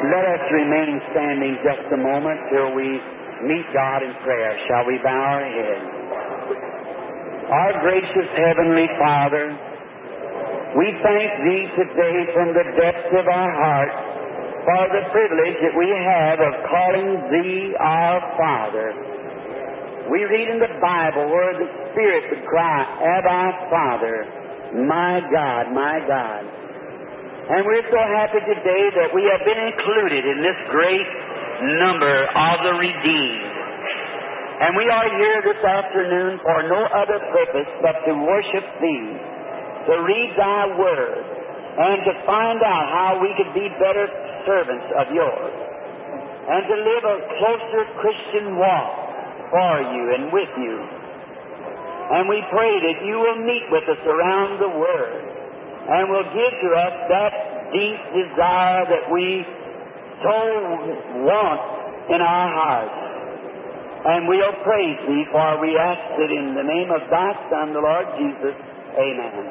Let us remain standing just a moment till we meet God in prayer. Shall we bow our heads? Our gracious Heavenly Father, we thank Thee today from the depths of our heart for the privilege that we have of calling Thee our Father. We read in the Bible where the Spirit would cry, Abba, Father, my God, my God. And we're so happy today that we have been included in this great number of the redeemed. And we are here this afternoon for no other purpose but to worship Thee, to read Thy Word, and to find out how we could be better servants of Yours, and to live a closer Christian walk for You and with You. And we pray that You will meet with us around the Word, and will give to us that deep desire that we so want in our hearts. And we'll praise Thee, for we ask it in the name of Thy Son, the Lord Jesus. Amen.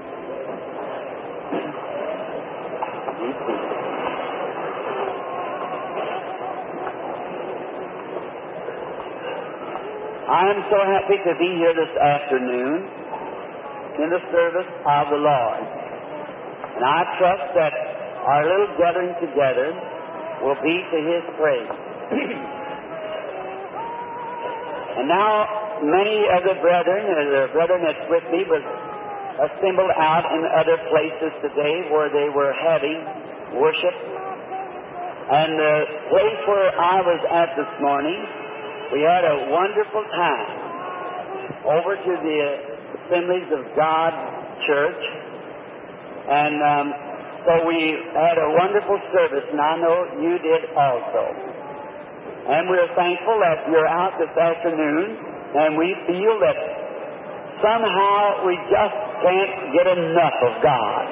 I am so happy to be here this afternoon in the service of the Lord. And I trust that our little gathering together will be to His praise. And now, many of the brethren that's with me was assembled out in other places today where they were having worship. And the place where I was at this morning, we had a wonderful time over to the Assemblies of God Church. And so we had a wonderful service, and I know you did also. And we're thankful that you're out this afternoon, and we feel that somehow we just can't get enough of God.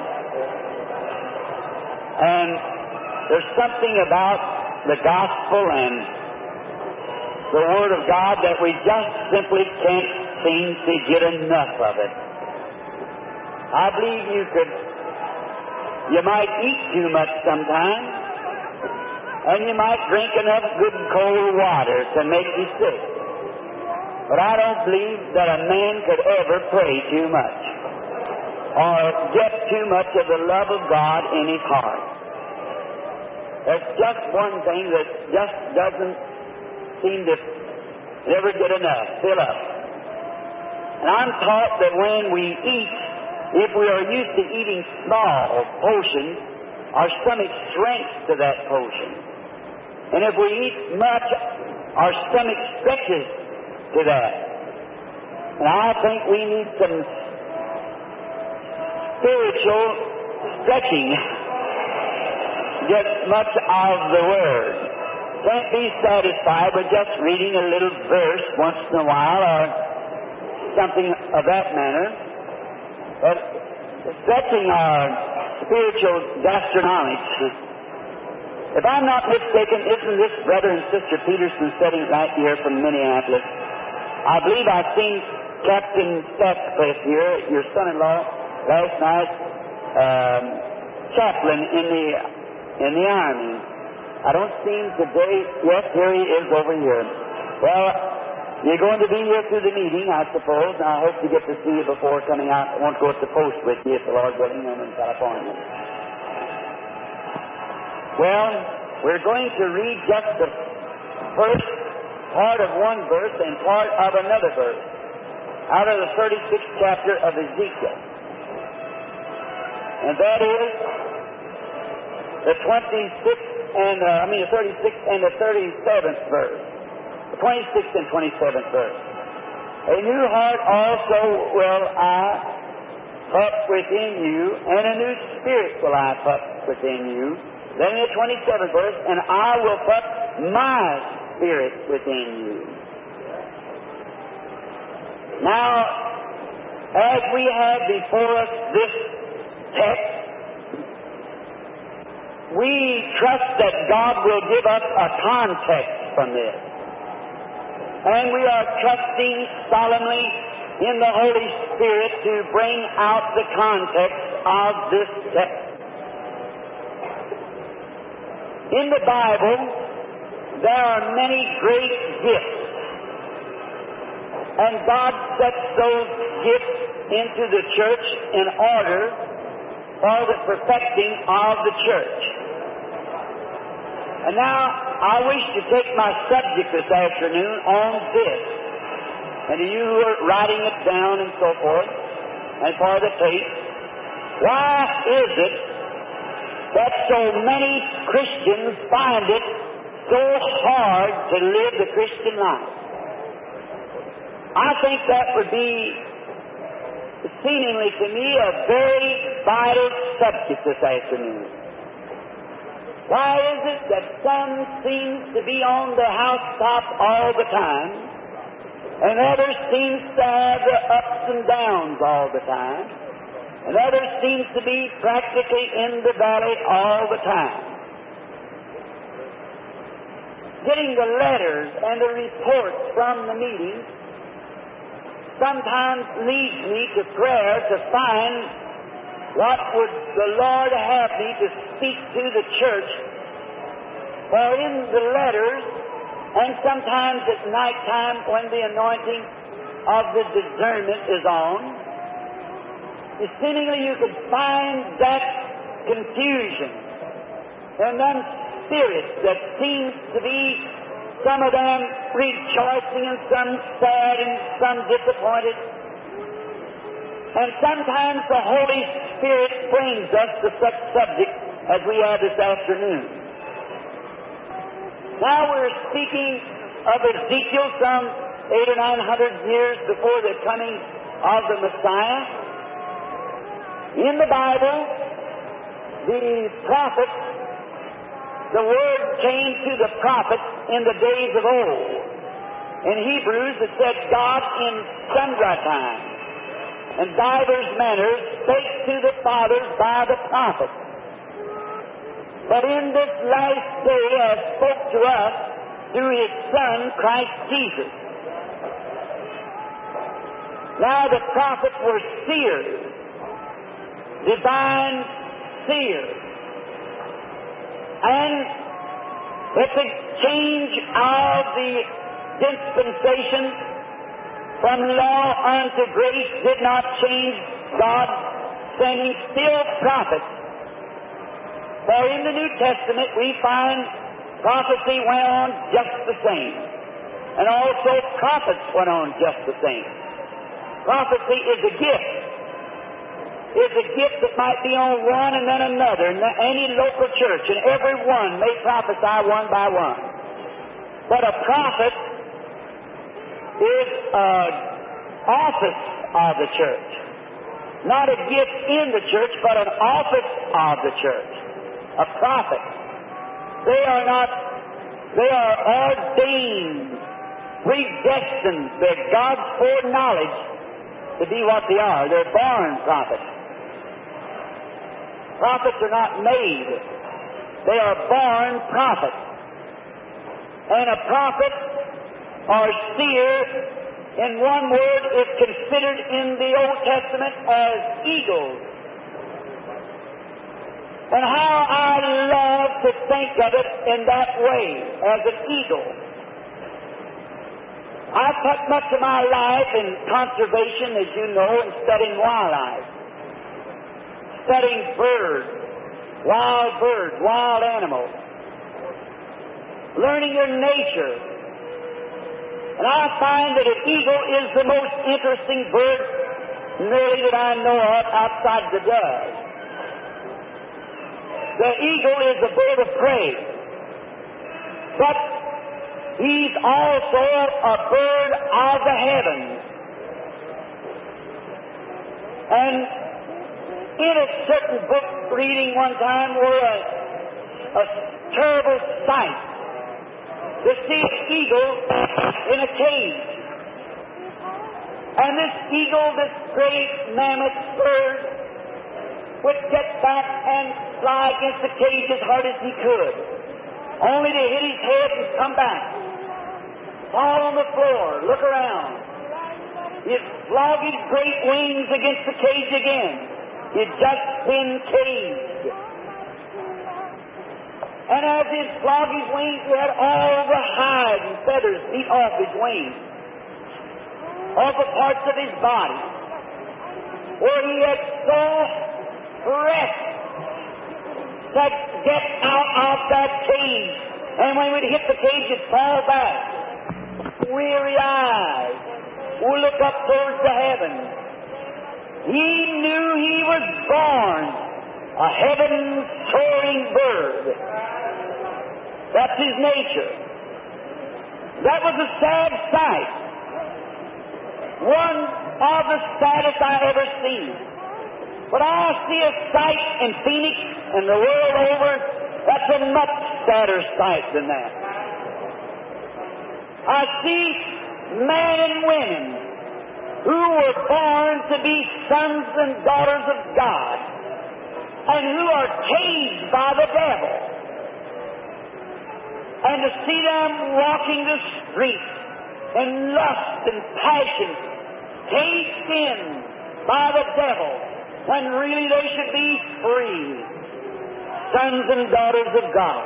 And there's something about the gospel and the Word of God that we just simply can't seem to get enough of it. I believe you might eat too much sometimes, and you might drink enough good cold water to make you sick. But I don't believe that a man could ever pray too much or get too much of the love of God in his heart. There's just one thing that just doesn't seem to ever get enough, fill up. And I'm taught that when we eat, if we are used to eating small portions, our stomach shrinks to that portion. And if we eat much, our stomach stretches to that. And I think we need some spiritual stretching to get much of the Word. Can't be satisfied with just reading a little verse once in a while or something of that manner. But stretching our spiritual gastronomics. If I'm not mistaken, isn't this Brother and Sister Peterson sitting right here from Minneapolis? I believe I've seen Captain Stackcliffe here, your son-in-law, last night, chaplain in the Army. I don't see him today. Yes, here he is over here. Well, you're going to be here through the meeting, I suppose, and I hope to get to see you before coming out. I won't go at the post with you, if the Lord willing, I'm in California. Well, we're going to read just the first part of one verse and part of another verse out of the 36th chapter of Ezekiel. And that is the 36th and the 37th verse. The 26th and 27th verse. A new heart also will I put within you, and a new spirit will I put within you. Then in the 27th verse, and I will put my spirit within you. Now, as we have before us this text, we trust that God will give us a context from this. And we are trusting solemnly in the Holy Spirit to bring out the context of this text. In the Bible, there are many great gifts. And God sets those gifts into the church in order for the perfecting of the church. And now, I wish to take my subject this afternoon on this. And to you who are writing it down and so forth, and for the tape, why is it that so many Christians find it so hard to live the Christian life? I think that would be, seemingly to me, a very vital subject this afternoon. Why is it that some seems to be on the housetop all the time, and others seems to have the ups and downs all the time, and others seems to be practically in the valley all the time? Getting the letters and the reports from the meetings sometimes leads me to prayer to find what would the Lord have me to speak to the church. For in the letters, and sometimes at night time when the anointing of the discernment is on, seemingly you could find that confusion and them spirits that seems to be, some of them rejoicing and some sad and some disappointed. And sometimes the Holy Spirit brings us to such subjects as we have this afternoon. Now we're speaking of Ezekiel some 800 or 900 years before the coming of the Messiah. In the Bible, the prophets, the Word came to the prophets in the days of old. In Hebrews it said, God in sundry times and divers manners spake to the fathers by the prophets. But in this last day has spoke to us through His Son, Christ Jesus. Now the prophets were seers, divine seers. And that the change of the dispensation from law unto grace did not change God sending still prophets. For in the New Testament we find prophecy went on just the same. And also prophets went on just the same. Prophecy is a gift. Is a gift that might be on one and then another in any local church, and every one may prophesy one by one. But a prophet is an office of the church. Not a gift in the church, but an office of the church. A prophet. They are ordained, predestined, they're God's foreknowledge to be what they are. They're born prophets. Prophets are not made. They are born prophets. And a prophet or seer, in one word, is considered in the Old Testament as eagles. And how I love to think of it in that way, as an eagle. I've put much of my life in conservation, as you know, and studying wildlife. Studying birds, wild animals. Learning their nature. And I find that an eagle is the most interesting bird nearly that I know of outside the dove. The eagle is a bird of prey. But he's also a bird of the heavens. And in a certain book reading one time were a terrible sight to see an eagle in a cage. And this eagle, this great mammoth bird, would get back and fly against the cage as hard as he could, only to hit his head and come back, fall on the floor, look around. He'd flog his great wings against the cage again. He'd just been caged. And And as he'd flog his wings, he had all the hide and feathers beat off his wings, off the parts of his body, where he had so rest that get out of that cage. And when we'd hit the cage, it'd fall back. Weary eyes would look up towards the heavens. He knew he was born a heaven-soaring bird. That's his nature. That was a sad sight. One of the saddest I ever seen. But I see a sight in Phoenix and the world over that's a much sadder sight than that. I see men and women who were born to be sons and daughters of God and who are caged by the devil. And to see them walking the streets in lust and passion, caged in by the devil, when really they should be free, sons and daughters of God.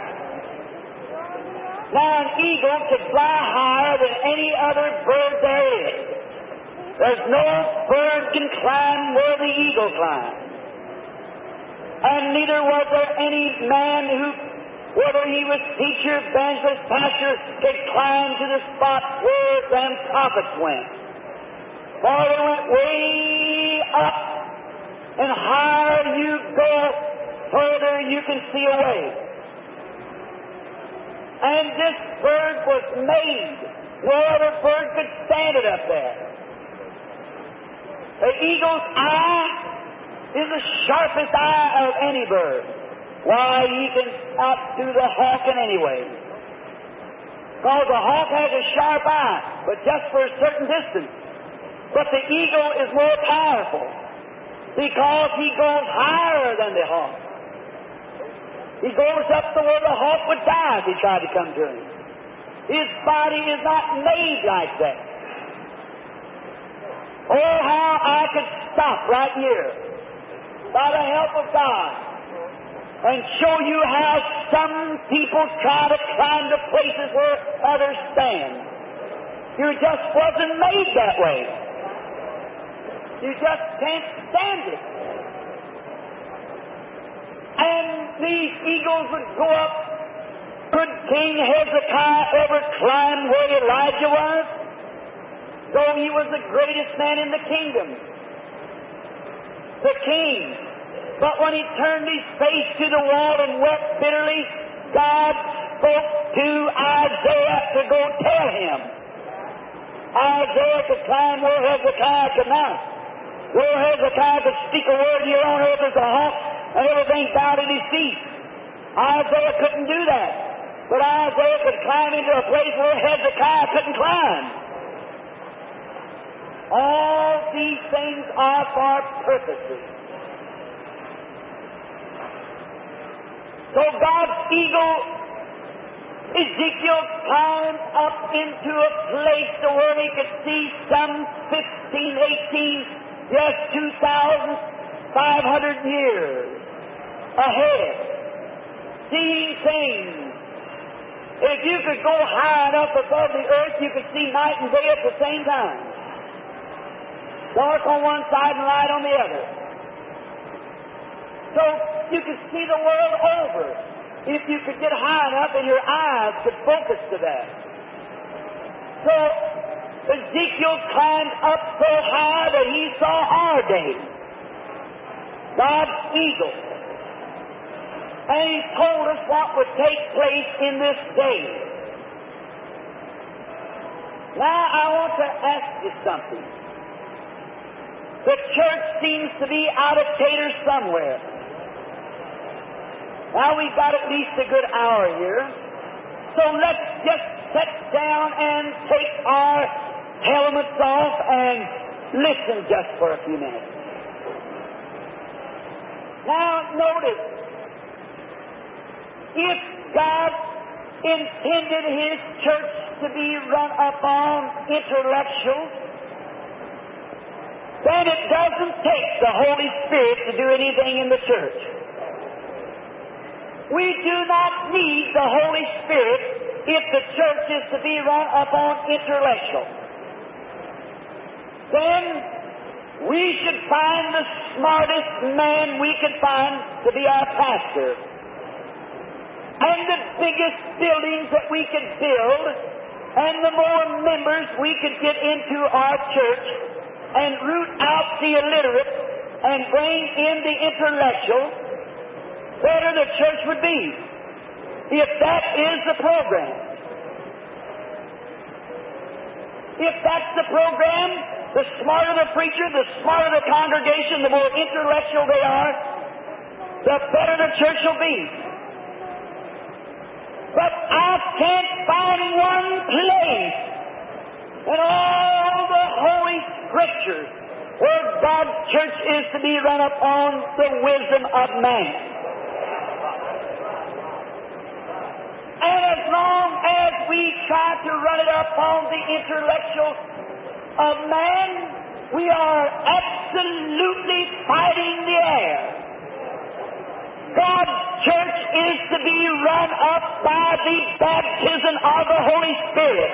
Now an eagle could fly higher than any other bird there is. There's no bird can climb where the eagle climbs. And neither was there any man who, whether he was teacher, evangelist, pastor, could climb to the spot where them prophets went. For they went way up, and higher you go, further you can see away. And this bird was made. No other bird could stand it up there. The eagle's eye is the sharpest eye of any bird. Why, he can outdo the hawk in any way. Because the hawk has a sharp eye, but just for a certain distance. But the eagle is more powerful because he goes higher than the hawk. He goes up to where the hawk would die if he tried to come to him. His body is not made like that. Oh, how I could stop right here by the help of God and show you how some people try to climb to places where others stand. You just wasn't made that way. You just can't stand it. And these eagles would go up. Could King Hezekiah ever climb where Elijah was? Though he was the greatest man in the kingdom. The king. But when he turned his face to the wall and wept bitterly, God spoke to Isaiah to go tell him. Isaiah could climb where Hezekiah could not. Where Hezekiah could speak a word here on earth as a hawk, and everything bowed at his feet. Isaiah couldn't do that. But Isaiah could climb into a place where Hezekiah couldn't climb. All these things are for purposes. So God's eagle, Ezekiel, climbed up into a place to where he could see some 15, 18, yes, 2,500 years ahead, seeing things. If you could go high enough above the earth, you could see night and day at the same time. Dark on one side and light on the other. So you could see the world over if you could get high enough and your eyes could focus to that. So Ezekiel climbed up so high that he saw our day. God's eagle. And he told us what would take place in this day. Now I want to ask you something. The church seems to be out of tater somewhere. Now we've got at least a good hour here. So let's just sit down and take our helmets off and listen just for a few minutes. Now notice, if God intended His church to be run upon intellectuals, then it doesn't take the Holy Spirit to do anything in the church. We do not need the Holy Spirit if the church is to be run upon intellectual. Then we should find the smartest man we could find to be our pastor. And the biggest buildings that we could build, and the more members we could get into our church, and root out the illiterate and bring in the intellectual, better the church would be. If that is the program. If that's the program, the smarter the preacher, the smarter the congregation, the more intellectual they are, the better the church will be. But I can't find one place in all the Holy Scriptures where God's church is to be run upon the wisdom of man. And as long as we try to run it upon the intellectual of man, we are absolutely fighting the air. God's church is to be run up by the baptism of the Holy Spirit.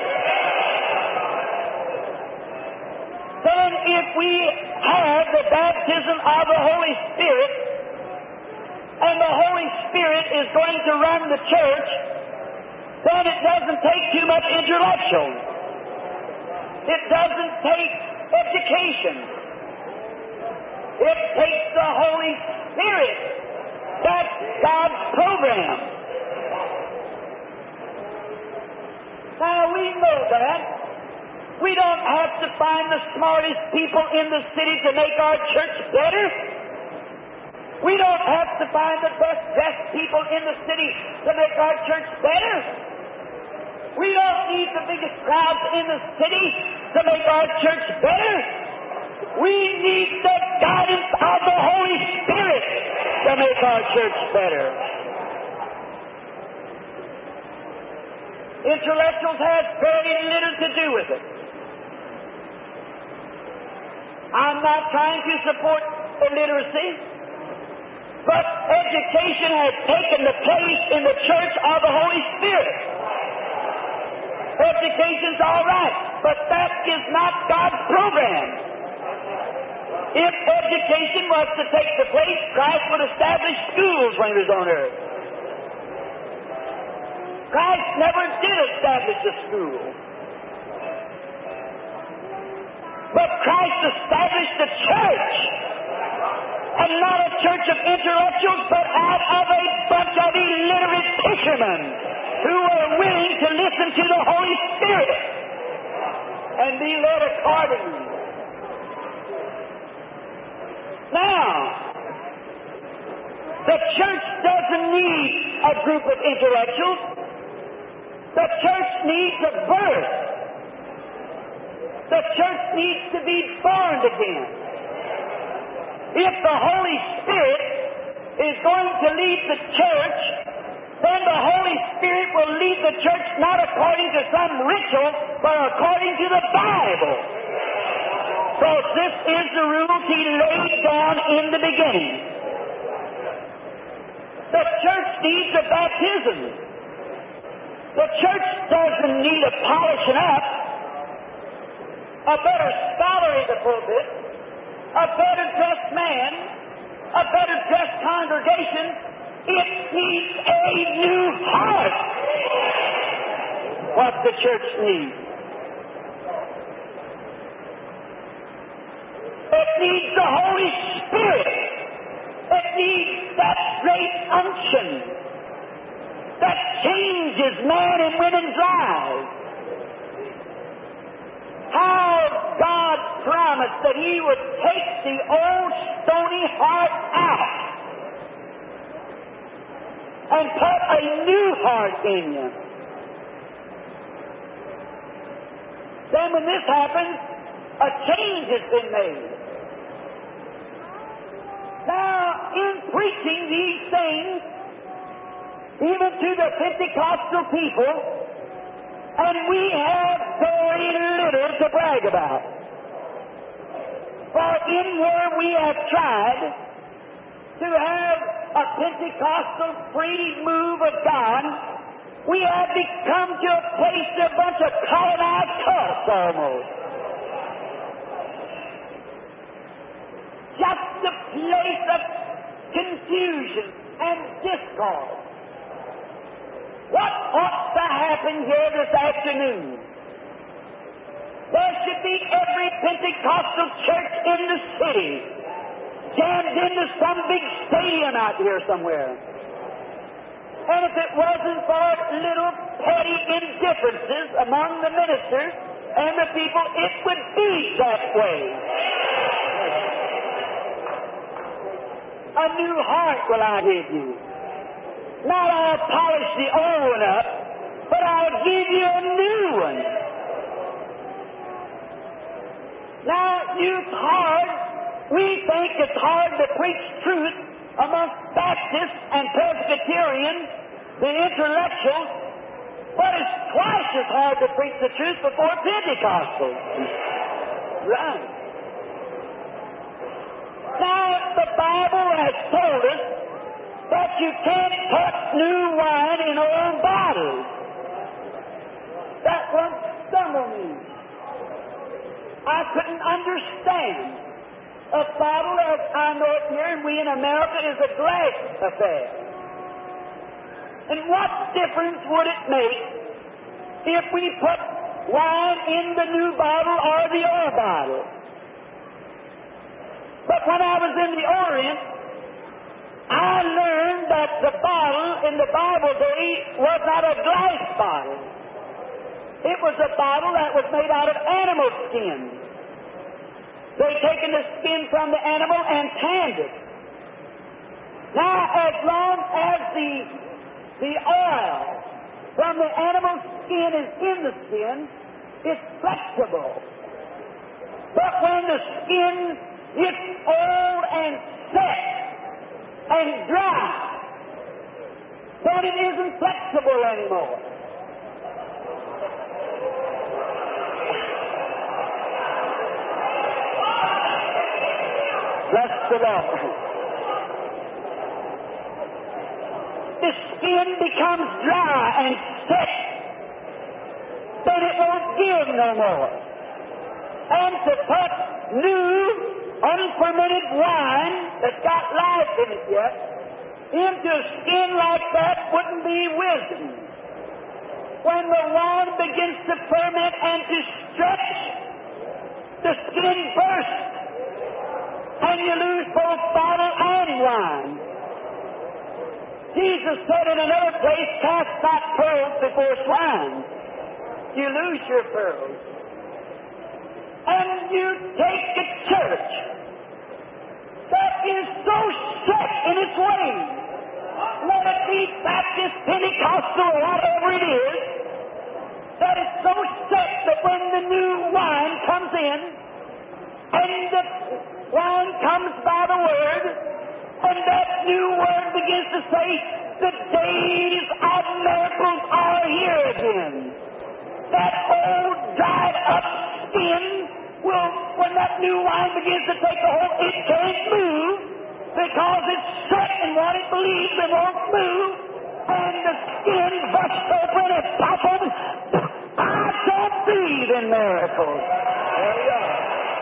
Then if we have the baptism of the Holy Spirit, and the Holy Spirit is going to run the church, then it doesn't take too much intellectual. It doesn't take education. It takes the Holy Spirit. That's God's program. Now we know that. We don't have to find the smartest people in the city to make our church better. We don't have to find the best dressed people in the city to make our church better. We don't need the biggest crowds in the city to make our church better. We need the guidance of the Holy Spirit to make our church better. Intellectuals have very little to do with it. I'm not trying to support illiteracy, but education has taken the place in the church of the Holy Spirit. Education's all right, but that is not God's program. If education was to take the place, Christ would establish schools when He was on earth. Christ never did establish a school. But Christ established a church. And not a church of intellectuals, but out of a bunch of illiterate fishermen who were willing to listen to the Holy Spirit and be led accordingly. Now, the church doesn't need a group of intellectuals. The church needs a birth. The church needs to be born again. If the Holy Spirit is going to lead the church, then the Holy Spirit will lead the church not according to some ritual, but according to the Bible. So this is the rules He laid down in the beginning. The church needs a baptism. The church doesn't need a polishing up, a better scholar in the pulpit, a better dressed man, a better dressed congregation. It needs a new heart. What the church needs. It needs the Holy Spirit. It needs that great unction that changes man and women's lives. How God promised that He would take the old stony heart out and put a new heart in you. Then when this happens, a change has been made. Now, in preaching these things, even to the Pentecostal people, and we have very little to brag about. For in where we have tried to have a Pentecostal free move of God, we have become to a place, a bunch of colonized cults almost. Just a place of confusion and discord. What ought to happen here this afternoon? There should be every Pentecostal church in the city jammed into some big stadium out here somewhere. And if it wasn't for little petty indifferences among the ministers and the people, it would be that way. A new heart will I give you. Not I'll polish the old one up, but I'll give you a new one. Now, youth hard, we think it's hard to preach truth amongst Baptists and Presbyterians, the intellectuals, but it's twice as hard to preach the truth before Pentecostals. Right. Now, the Bible has told us that you can't put new wine in old bottles. That once stumbled me. I couldn't understand. A bottle, as I know it here, and we in America, is a glass affair. And what difference would it make if we put wine in the new bottle or the old bottle? But when I was in the Orient, I learned that the bottle in the Bible day was not a glass bottle. It was a bottle that was made out of animal skin. They'd taken the skin from the animal and tanned it. Now, as long as the oil from the animal skin is in the skin, it's flexible. But when the skin gets old and set and dry, then it isn't flexible anymore. Bless the Lord. The skin becomes dry and set, then it won't give no more. And to put new, unfermented wine that's got life in it yet into a skin like that wouldn't be wisdom. When the wine begins to ferment and to stretch, the skin bursts, and you lose both bottle and wine. Jesus said in another place, cast not pearls before swine. You lose your pearls. And you take a church that is so set in its ways, let it be Baptist, Pentecostal, or whatever it is, that is so set that when the new wine comes in, and the wine comes by the Word, and that new Word begins to say, the days of miracles are here again. That old, dried up skin will, when that new wine begins to take the hold, it can't move because it's set in what it believes and won't move, and the skin busts open and pops open. I don't believe in miracles. There you are.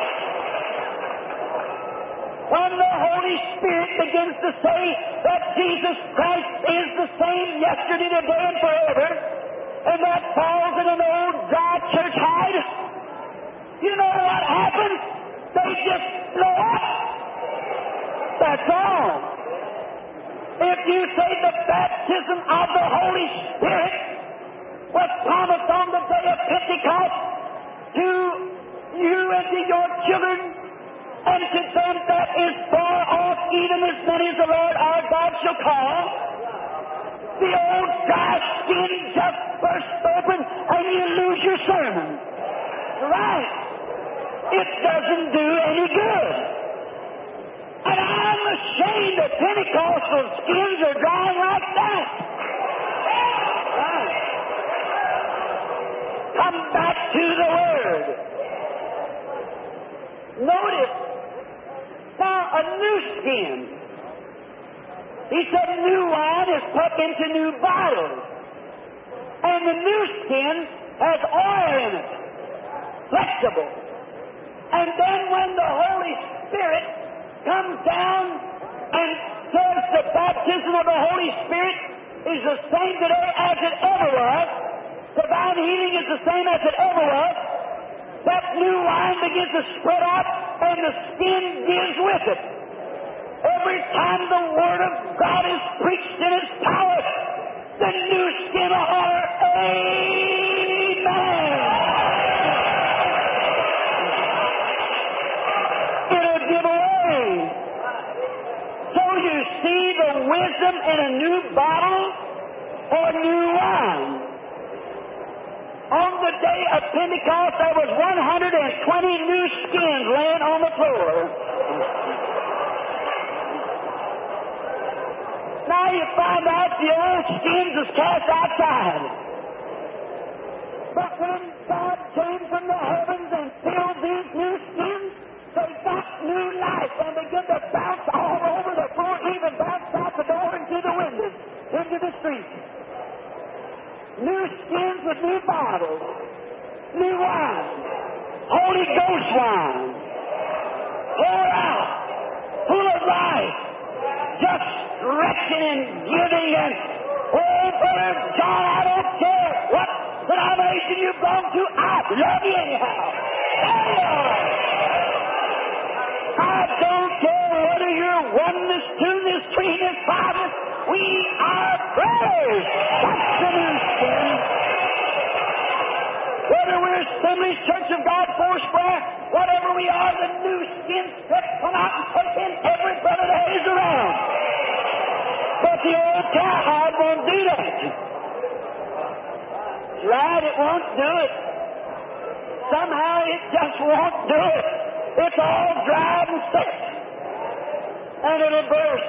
When the Holy Spirit begins to say that Jesus Christ is the same yesterday, today, and forever, and that falls in an old dry church hide, you know what happens? They just blow up. That's all. If you say the baptism of the Holy Spirit was promised on the day of Pentecost to you and to your children, and to them that is far off, even as many as the Lord our God shall call, the old dry skin just bursts open and you lose your sermon. Right. It doesn't do any good. And I'm ashamed that Pentecostal skins are drying like that. Right. Come back to the Word. Notice, now a new skin. He said new wine is put into new bottles. And the new skin has oil in it, flexible. And then when the Holy Spirit comes down and says the baptism of the Holy Spirit is the same today as it ever was, divine healing is the same as it ever was, that new wine begins to spread out and the skin gives with it. Every time the Word of God is preached in its power, the new skin will holler, Amen. It'll give away. So you see the wisdom in a new bottle or new wine. On the day of Pentecost, there was 120 new skins laying on the floor. Now you find out the old skins is cast outside. But when God came from the heavens and filled these new skins, they got new life and began to bounce all over the floor, even bounced out the door into the windows, into the street. New skins with new bottles, new wine, Holy Ghost wine, pour out, full of life, just stretching and giving and, oh, Brother John, I don't care what denomination you belong to, I love you anyhow. I don't care whether you're oneness, two-ness, three-ness, five-ness, we are brothers. That's the new skin. Whether we're Assemblies, Church of God, Foursquare, whatever we are, the new skin steps come out and take in every brother that is around. But the old cowhide won't do that. That's right, it won't do it. Somehow it just won't do it. It's all dry and thick. And it'll burst.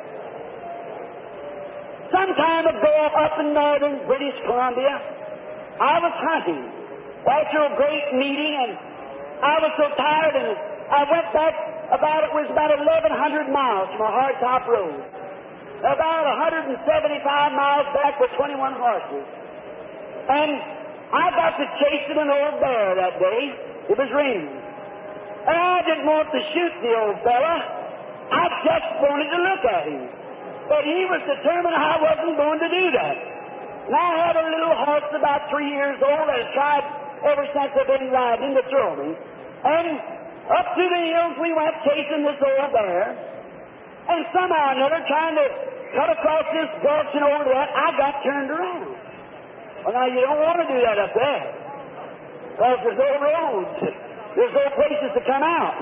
Some time ago up in northern British Columbia, I was hunting after a great meeting, and I was so tired, and I went back it was about 1,100 miles from a hardtop road. About 175 miles back with 21 horses. And I got to chasing an old bear that day. It was raining. And I didn't want to shoot the old fella. I just wanted to look at him. But he was determined I wasn't going to do that. And I had a little horse about 3 years old that has tried ever since I've been riding to throw me. And up through the hills we went chasing this old bear. And somehow or another, trying to cut across this gulch and over that, I got turned around. Well, now you don't want to do that up there. Because there's no roads. There's no places to come out.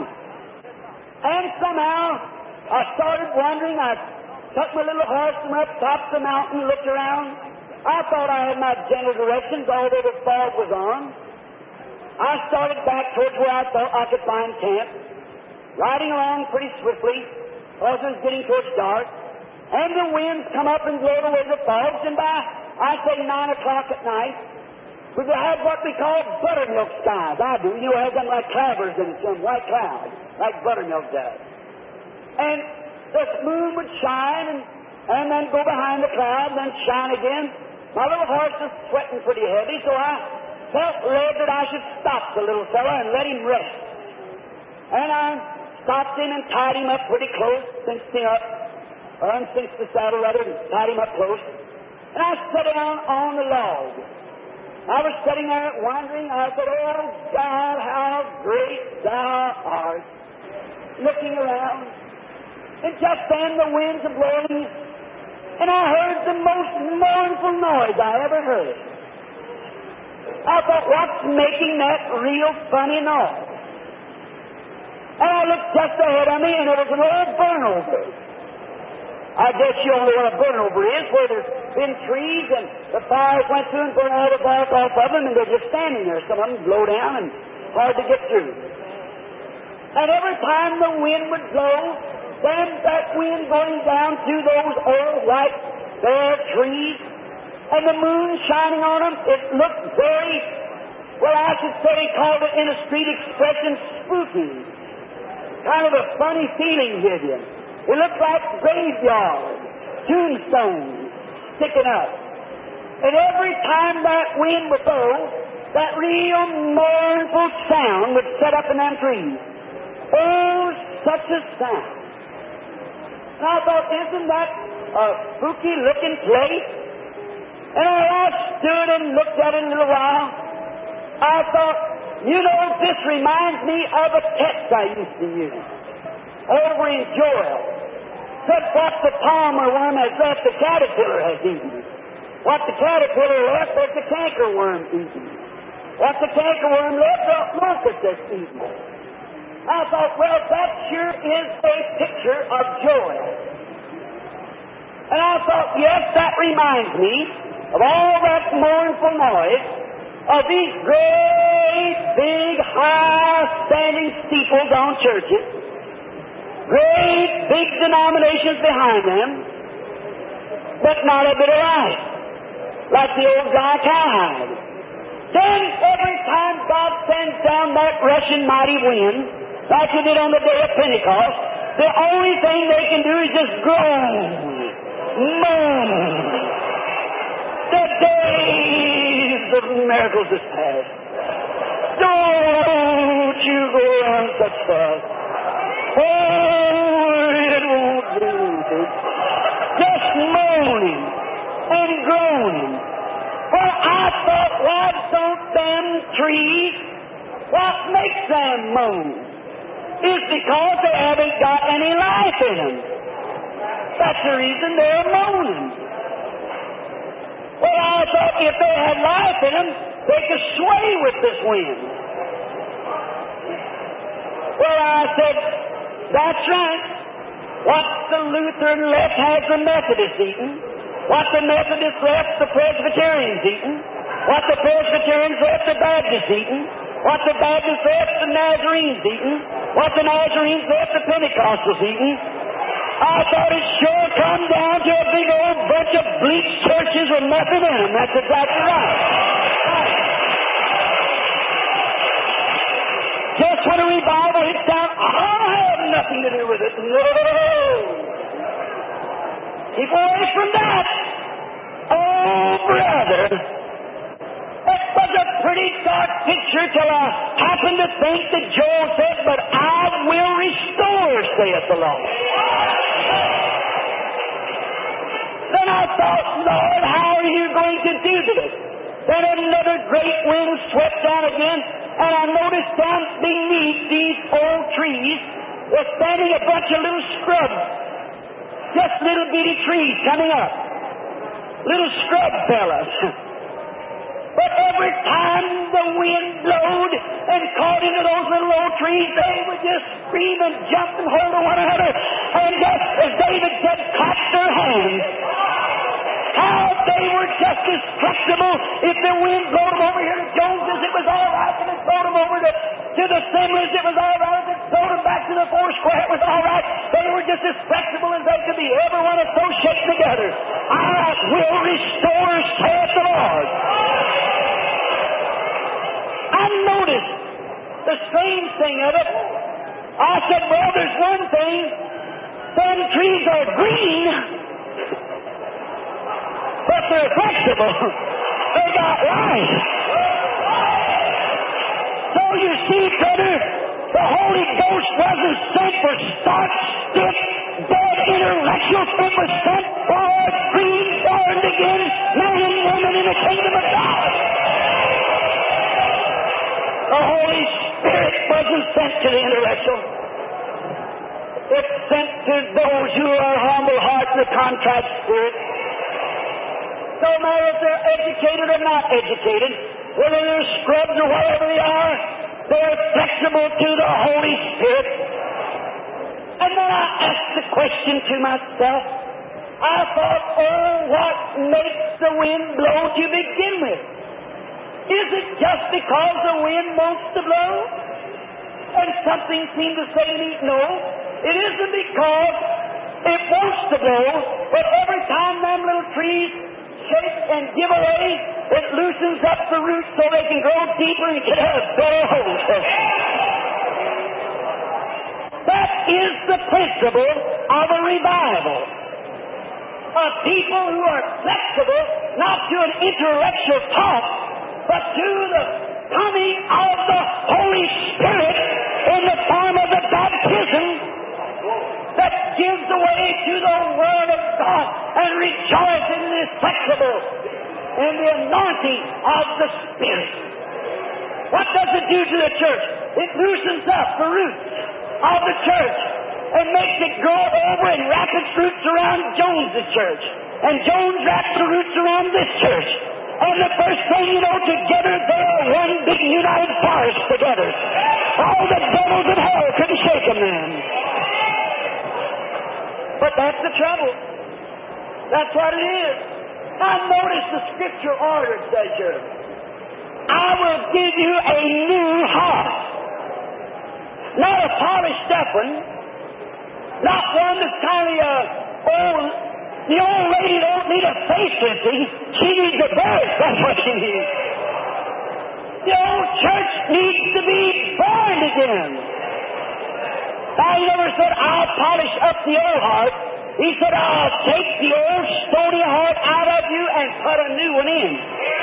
And somehow I started wondering. I took my little horse and went up top of the mountain and looked around. I thought I had my general directions, although the fog was on. I started back towards where I thought I could find camp, riding along pretty swiftly, because it was getting towards dark. And the winds come up and blow away the fogs, and by, I'd say 9 o'clock at night, we had what we call buttermilk skies. I do. You know, it has them like clavers in some white clouds, like buttermilk does. And the moon would shine and then go behind the cloud, then shine again. My little horse was sweating pretty heavy, so I felt led that I should stop the little fella and let him rest. And I stopped him and tied him up pretty close, cinched him up, or uncinched the saddle rather, and tied him up close. And I sat down on the log. I was sitting there wondering. I said, "Oh God, how great Thou art!" Looking around, and just then the winds are blowing, and I heard the most mournful noise I ever heard. I thought, what's making that real funny noise? And I looked just ahead of me, and it was an old burnover. I guess you all know what a burnover is, where there's been trees, and the fires went through and burned all the bark off of them, and they're just standing there. Some of them blow down and hard to get through. And every time the wind would blow, then that wind going down through those old white bare trees, and the moon shining on them, it looked very, well, I should say, called it in a street expression, spooky. Kind of a funny feeling, did you? It looked like graveyard. tombstones sticking up. And every time that wind would blow, that real mournful sound would set up in them trees. Oh, such a sound. And I thought, isn't that a spooky looking place? And I stood and looked at it a little while. I thought, you know, this reminds me of a text I used to use over in Joel. Said what the palmer worm has left, the caterpillar has eaten. What the caterpillar left, there's the cankerworm eaten. What the cankerworm left, the locust has eaten. I thought, well, that sure is a picture of Joel. And I thought, yes, that reminds me of all that mournful noise of these great, big, high-standing steeples on churches, great, big denominations behind them, but not a bit of life, like the old guy cowhide. Then every time God sends down that rushing mighty wind, like He did on the day of Pentecost, the only thing they can do is just groan, moan. The days of miracles is past. Don't you go on such fast. Oh, it won't do. Just moaning and groaning. Well, I thought, why don't them trees, what makes them moan? Is because they haven't got any life in them. That's the reason they're moaning. Well, I thought if they had life in them, they could sway with this wind. Well, I said, that's right. What the Lutheran left has the Methodist eaten. What the Methodist left, the Presbyterians eaten. What the Presbyterians left, the Baptists eaten. What the Baptists left, the Nazarenes eaten. What the Nazarenes left, the Pentecostals eaten. I thought it sure come down to a big old bunch of bleached churches with nothing in them. That's exactly right. Just when a revival hits down, I have nothing to do with it. No! Keep away from that. Oh, brother. It was a pretty dark picture till I happened to think that Joel said, but I will restore, saith the Lord. Then I thought, Lord, how are you going to do this? Then another great wind swept down again, and I noticed down beneath these old trees was standing a bunch of little scrubs. Just little bitty trees coming up. Little scrub fellas. But every time the wind blowed and caught into those little old trees, they would just scream and jump and hold on one another. And just, as David said, clap their hands. How they were just as flexible. If the wind blowed them over here to Jones's, it was all right. If it blowed them over to the Simlers, it was all right. If it blowed them back to the Foursquare, it was all right. They were just as flexible as they could be. Everyone associated together. I will restore, saith the Lord. I noticed the strange thing of it. I said, well, there's one thing. Some trees are green, but they're flexible. They got life. So you see, brother, the Holy Ghost wasn't sent for stark, stiff, dead intellectuals. It was sent for green, born-again men and women in the kingdom of God. The Holy Spirit wasn't sent to the intellectual. It's sent to those who are humble heart and a contrite spirit. No matter if they're educated or not educated, whether they're scrubs or whatever they are, they're flexible to the Holy Spirit. And then I asked the question to myself. I thought, oh, what makes the wind blow to begin with? Is it just because the wind wants to blow? And something seemed to say to me, no, it isn't because it wants to blow, but every time them little trees shake and give away, it loosens up the roots so they can grow deeper and get a better hold. That is the principle of a revival. a people who are flexible, not to an intellectual talk, but to the coming of the Holy Spirit in the form of the baptism that gives the way to the Word of God and rejoices and is flexible in the anointing of the Spirit. What does it do to the church? It loosens up the roots of the church and makes it grow over and wrap its roots around Jones's church. And Jones wraps the roots around this church. And the first thing you know, together they are one big united forest together. All the devils of hell couldn't shake them then. But that's the trouble. That's what it is. Now notice the scripture order it says here. I will give you a new heart. Not a polished up one. Not one that's kind of old. The old lady don't need a facelifting. She needs a birth. That's what she needs. The old church needs to be born again. Now, he never said, I'll polish up the old heart. He said, I'll take the old stony heart out of you and put a new one in.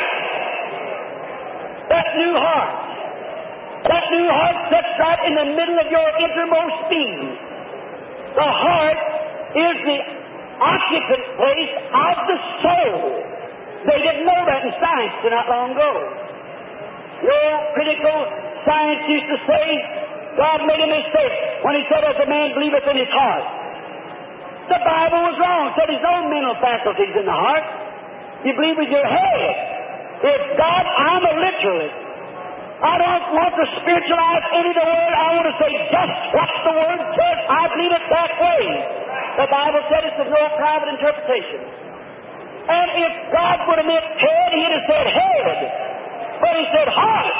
That new heart. That new heart sits right in the middle of your innermost being. The heart is the occupant place of the soul. They didn't know that in science not long ago. The old critical science used to say God made a mistake when He said, as a man believeth in his heart. The Bible was wrong. It said his own mental faculties in the heart. You believe with your head. If God, I'm a literalist. I don't want to spiritualize any of the Word. I want to say just what the Word says. I believe it that way. The Bible said it's of no private interpretation. And if God would have meant head, He'd have said head. But He said heart.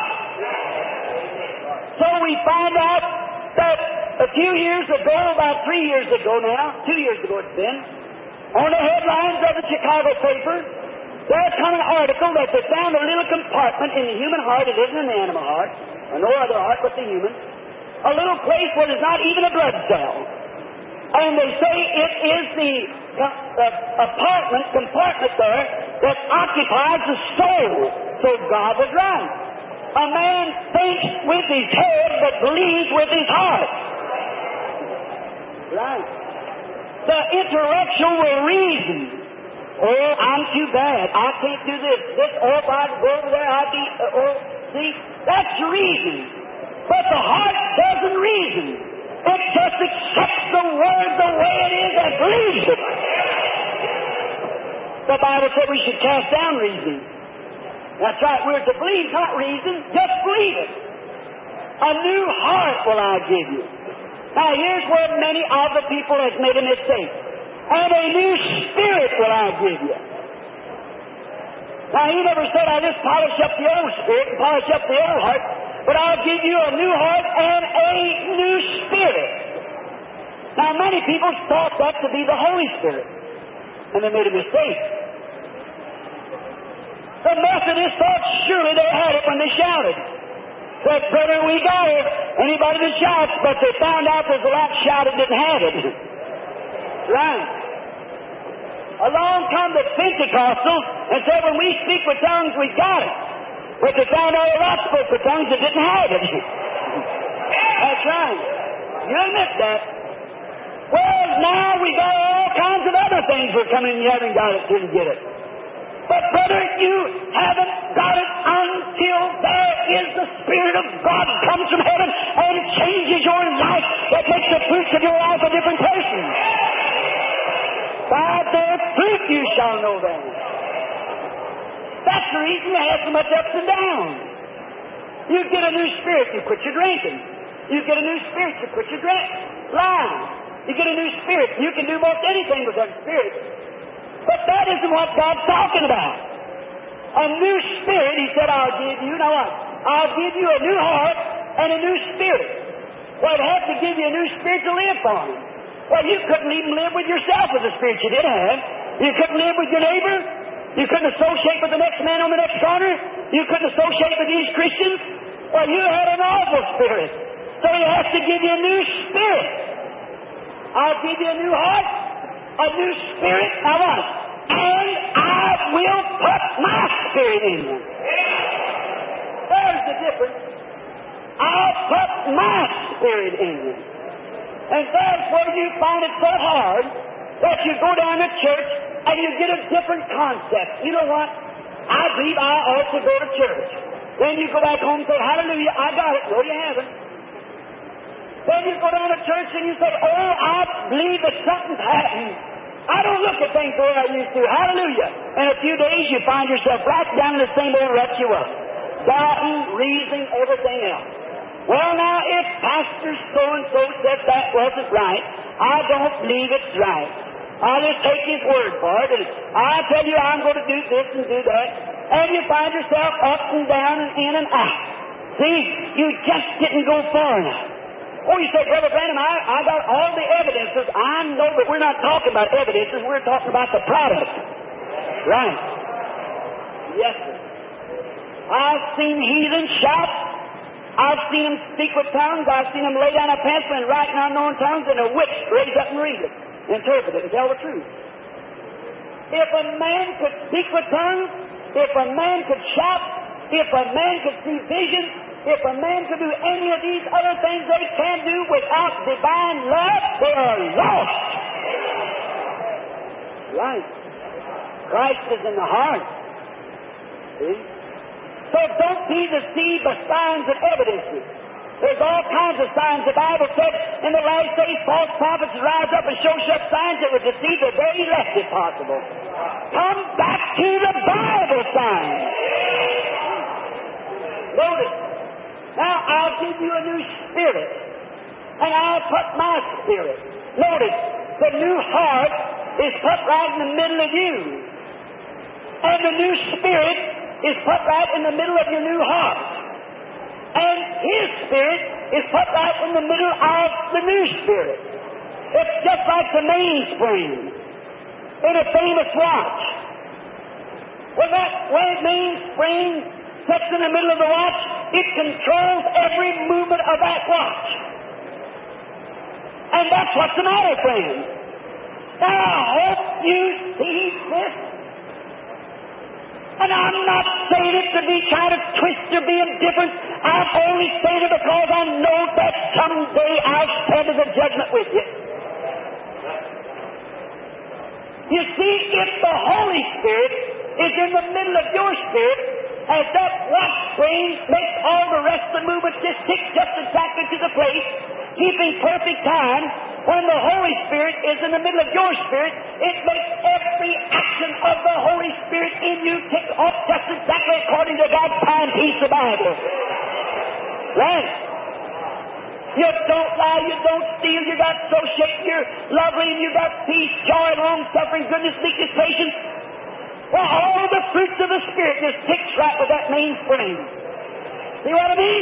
So we find out that a few years ago, about 3 years ago now, 2 years ago it's been, on the headlines of the Chicago paper, there's come an article that they found a little compartment in the human heart. It isn't an animal heart, or no other heart but the human. A little place where there's not even a blood cell. And they say it is the compartment there that occupies the soul. So God was right. A man thinks with his head but believes with his heart. Right. The intellectual will reason. Oh, I'm too bad. I can't do this. If I go over there, I'll be... see, that's reason. But the heart doesn't reason. It just accepts the Word the way it is and believes it. The Bible said we should cast down reasoning. That's right. We're to believe, not reason. Just believe it. A new heart will I give you. Now, here's where many of the people has made a mistake. And a new spirit will I give you. Now, He never said, I just polish up the old spirit and polish up the old heart, but I'll give you a new heart and a new spirit. Now, many people thought that to be the Holy Spirit, and they made a mistake. The Methodists thought surely they had it when they shouted. Said, brother, we got it. Anybody that shouts, but they found out there's a lot shouted didn't have it. Right. Along come the Pentecostals and said, when we speak with tongues, we got it. But they found out a lot spoke with tongues that didn't have it. That's right. You admit that. Well, now we got all kinds of other things we're coming and you haven't got it till you get it. But brother, you haven't got it until there is the Spirit of God comes from heaven and changes your life, that makes the fruits of your life a different person. By their fruit you shall know them. That's the reason you have so much ups and downs. You get a new spirit, you quit your drinking. You get a new spirit, you quit your lying. You get a new spirit, you can do most anything with that spirit. But that isn't what God's talking about. A new spirit, He said, I'll give you. Now what? I'll give you a new heart and a new spirit. Well, it had to give you a new spirit to live for Him. Well, you couldn't even live with yourself with the spirit you did have. You couldn't live with your neighbor. You couldn't associate with the next man on the next corner. You couldn't associate with these Christians. Well, you had an awful spirit. So He has to give you a new spirit. I'll give you a new heart a new spirit. Now what? And I will put my spirit in them. There's the difference. I'll put my spirit in them. And therefore you find it so hard that you go down to church and you get a different concept. You know what? I believe I ought to go to church. Then you go back home and say, hallelujah, I got it. No, you haven't. Then you go down to church and you say, oh, I believe that something's happened. I don't look at things the way I used to. Hallelujah. In a few days you find yourself right down in the same old rut you were. Doubting, reasoning, everything else. Well, now, if Pastor so-and-so said that wasn't right, I don't believe it's right. I'll just take his word for it, and I tell you I'm going to do this and do that, and you find yourself up and down and in and out. See, you just didn't go far enough. Oh, you say, Brother Branham, I got all the evidences. I know, but we're not talking about evidences. We're talking about the product. Right. Yes, sir. I've seen heathens shout. I've seen them speak with tongues. I've seen them lay down a pencil and write in unknown tongues, and a witch raise up and read it, interpret it, and tell the truth. If a man could speak with tongues, if a man could shout, if a man could see visions, if a man could do any of these other things they can do without divine love, they are lost. Right. Christ is in the heart. See? So don't be deceived by signs and evidences. There's all kinds of signs. The Bible said in the last days false prophets rise up and show such signs that would deceive the very elect if possible. Come back to the Bible signs. Notice. Now I'll give you a new spirit, and I'll put my spirit. Notice, the new heart is put right in the middle of you, and the new spirit is put right in the middle of your new heart, and His spirit is put right in the middle of the new spirit. It's just like the mainspring in a famous watch. When that mainspring sits in the middle of the watch, it controls every movement of that watch. And that's what's the matter, friends. Now, I hope you see this. And I'm not saying it to be trying to twist or be indifferent. I'm only saying it because I know that someday I'll stand to the judgment with you. You see, if the Holy Spirit is in the middle of your spirit, as that watch spring makes all the rest of the movements just tick just exactly to the place, keeping perfect time, when the Holy Spirit is in the middle of your spirit, it makes every action of the Holy Spirit in you tick off just exactly according to God's timepiece, the Bible. Right? You don't lie, you don't steal, you got association, you're lovely, and you got peace, joy, long-suffering, goodness, meekness, patience. Well, all the fruits of the Spirit just ticks right with that mainspring. See what I mean?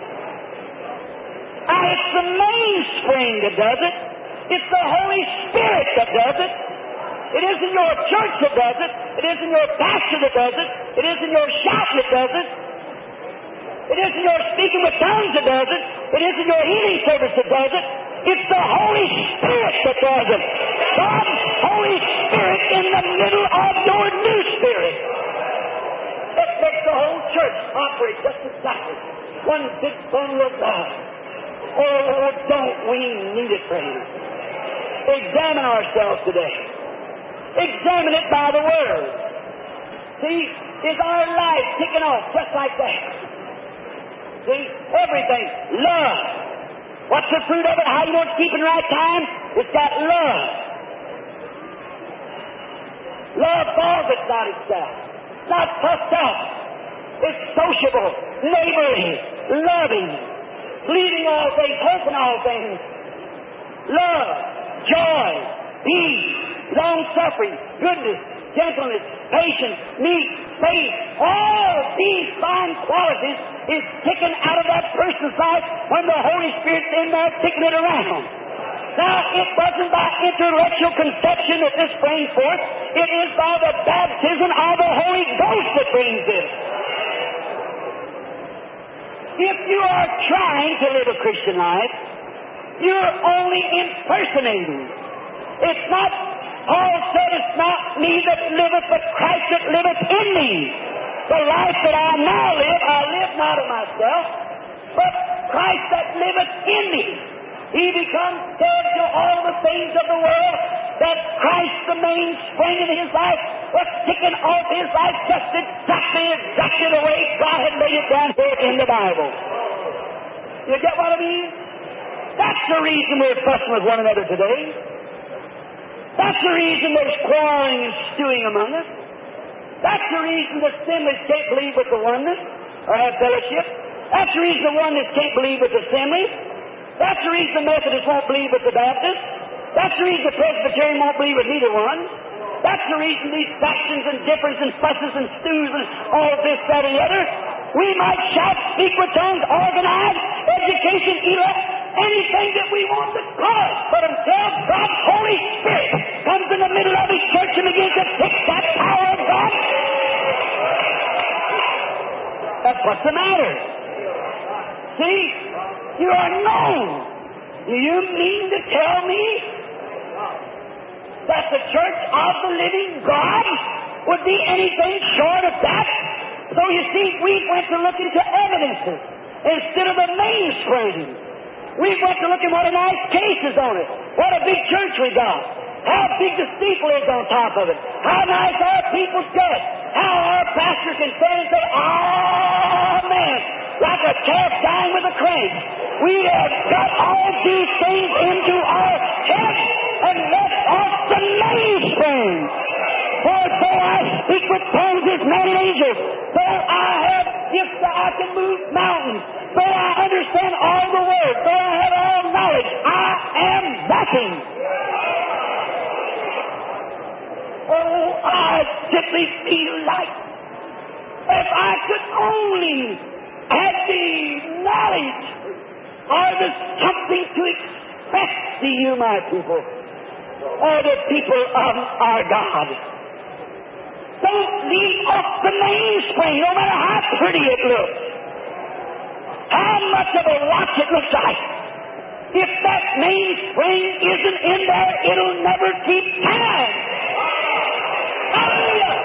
It's the mainspring that does it. It's the Holy Spirit that does it. It isn't your church that does it. It isn't your pastor that does it. It isn't your shout that does it. It isn't your speaking with tongues that does it. It isn't your healing service that does it. It's the Holy Spirit that does it. God's Holy Spirit in the middle of your new spirit. It makes the whole church operate just exactly. One big bundle of God. Oh, don't we need it, friends? Examine ourselves today. Examine it by the Word. See, is our life ticking off just like that? See, everything. Love. What's the fruit of it? How you know it's keeping right time? It's got love. Love falls not itself. Not puffed up. It's sociable, neighborly, loving, believing all things, hoping all things. Love, joy, peace, long-suffering, goodness, gentleness, patience, meek, faith. All these fine qualities is taken out of that person's life when the Holy Spirit's in there taking it around. Now, it wasn't by intellectual conception that this brings forth. It is by the baptism of the Holy Ghost that brings this. If you are trying to live a Christian life, you're only impersonating. It's not Paul said, it's not me that liveth, but Christ that liveth in me. The life that I now live, I live not of myself, but Christ that liveth in me. He becomes dead to all the things of the world, that Christ, the mainspring in his life, was taken off his life just exactly the way God had laid it down here in the Bible. You get what I mean? That's the reason we're fussing with one another today. That's the reason there's quarreling and stewing among us. That's the reason the Assemblies can't believe with the oneness or have fellowship. That's the reason the oneness can't believe with the Assemblies. That's the reason the Methodists won't believe with the Baptists. That's the reason the Presbyterian won't believe with neither one. That's the reason these factions and differences and fusses and stews and all this, that, and the other. We might shout, speak with tongues, organize, education, elect, anything that we want to call it. But until God's Holy Spirit comes in the middle of His church and begins to fix that power of God, that's what's the matter. See? You are known. Do you mean to tell me that the church of the living God would be anything short of that? So you see, we went to look into evidences instead of the mainspring. We went to look at what a nice case is on it. What a big church we got. How big the steeple is on top of it. How nice our people stood. How our pastor can stand and say, Amen, like a calf dying with a crank. We have got all these things into our head and left off the mainspring. For though I speak with tongues as men and angels, though I have gifts that I can move mountains, though I understand all the words, though I have all knowledge, I am nothing. Oh, I simply feel like if I could only have the knowledge or the something to express to you, my people, or the people of our God. Don't leave off the mainspring, no matter how pretty it looks, how much of a watch it looks like. If that mainspring isn't in there, it'll never keep time. Hallelujah!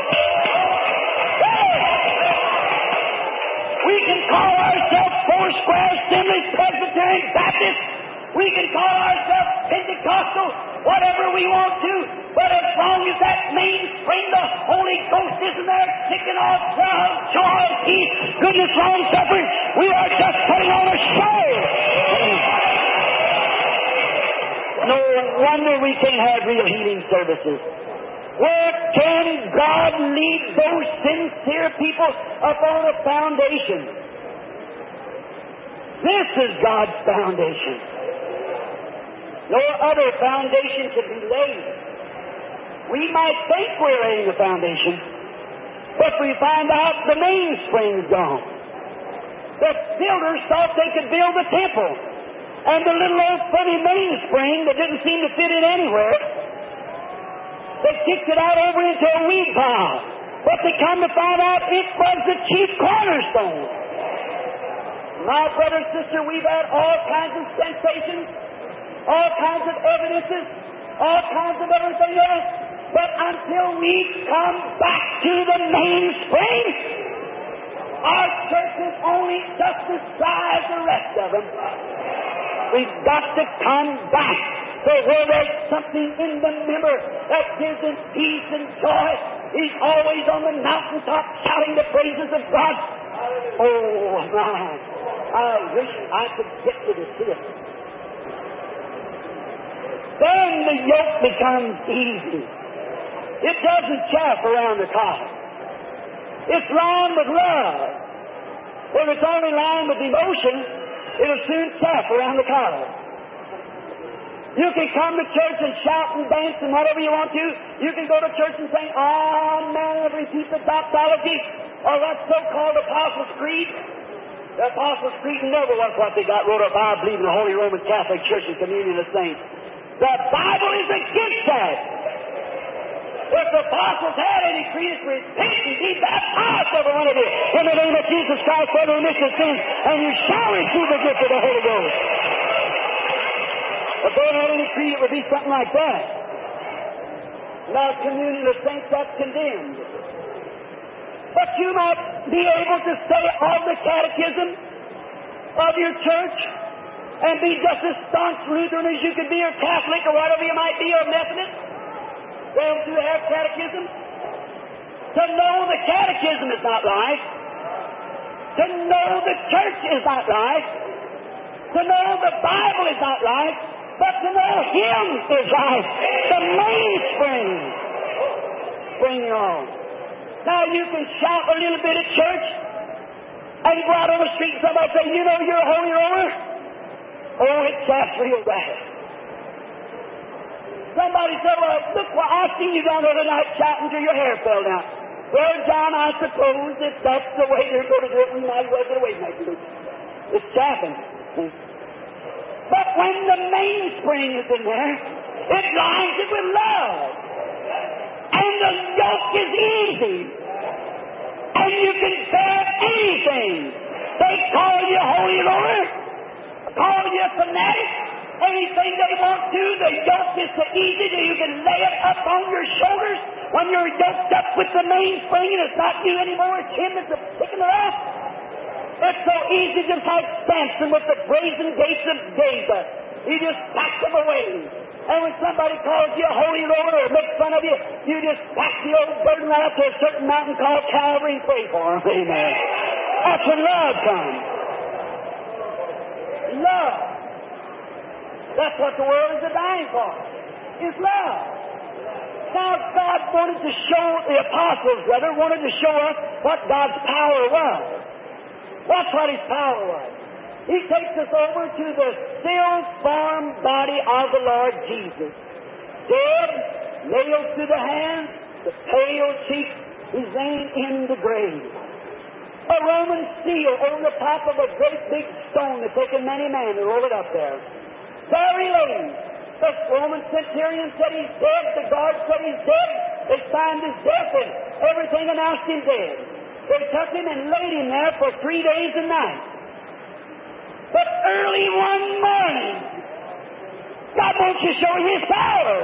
We can call ourselves Foursquare Assemblies, Presbyterian, Baptist. We can call ourselves Pentecostal, whatever we want to. But as long as that mainspring, the Holy Ghost isn't there, kicking off love, joy, peace, goodness, long suffering, we are just putting on a show. No wonder we can't have real healing services. Where can God lead those sincere people upon a foundation? This is God's foundation. No other foundation can be laid. We might think we're laying the foundation, but we find out the mainspring's gone. The builders thought they could build the temple, and the little old funny mainspring that didn't seem to fit in anywhere, they kicked it out over into a weed pile. But they come to find out it was the chief cornerstone. My brother and sister, we've had all kinds of sensations, all kinds of evidences, all kinds of everything else. But until we come back to the mainspring, our church is only just as dry as the rest of them. We've got to come back to where there's something in the member that gives him peace and joy. He's always on the mountaintop shouting the praises of God. Oh, my. I wish I could get to the sea. Then the yoke becomes easy. It doesn't chafe around the collar. It's lined with love. If it's only lined with emotion, it'll soon chafe around the collar. You can come to church and shout and dance and whatever you want to. You can go to church and sing, Amen, and repeat the doxology, or what's so-called Apostles' Creed. The Apostles' Creed never was what they got wrote up. I believe in the Holy Roman Catholic Church and communion of saints. The Bible is against that. If the apostles had any creed, repent and be baptized, every one of you, in the name of Jesus Christ for the remission of sins, and you shall receive the gift of the Holy Ghost. If they had any creed, it would be something like that. In our communion of saints, that's condemned. But you might be able to say all the catechism of your church and be just as staunch Lutheran as you could be, or Catholic, or whatever you might be, or Methodist. Well, do you have catechism? To know the catechism is not right. To know the church is not right. To know the Bible is not right. But to know Him is right. The mainspring. Bring you on. Now you can shout a little bit at church and go out on the street and somebody say, you know you're a holy roller? Oh, it chaps real bad. Somebody said, well, look, I seen you down there tonight shouting till your hair fell down. Well, John, I suppose if that's the way they're going to do it, we might as well get away from it. It's chaffing. But when the mainspring is in there, it lines it with love. And the yoke is easy. And you can bear anything. They call you holy roller, call you a fanatic, anything they want to. The yoke is so easy that you can lay it up on your shoulders when you're yoked up with the mainspring and it's not you anymore, it's Him that's picking it up. It's so easy, just like Samson with the brazen gates of Gaza. He just packs them away. And when somebody calls you a holy roller or makes fun of you, you just pack the old burden right up to a certain mountain called Calvary and pray for them. Amen. That's when love comes. Love. That's what the world is dying for, is love. Now, God wanted to show, the apostles, rather, wanted to show us what God's power was. That's what His power was. He takes us over to the still form body of the Lord Jesus. Dead, nailed to the hands, the pale cheeks, He's laying in the grave. A Roman seal over the top of a great big stone that's taken many men to roll it up there. There He lay. The Roman centurion said He's dead. The guard said He's dead. They signed His death and everything announced Him dead. They took Him and laid Him there for 3 days and nights. But early one morning, God wants to show His power.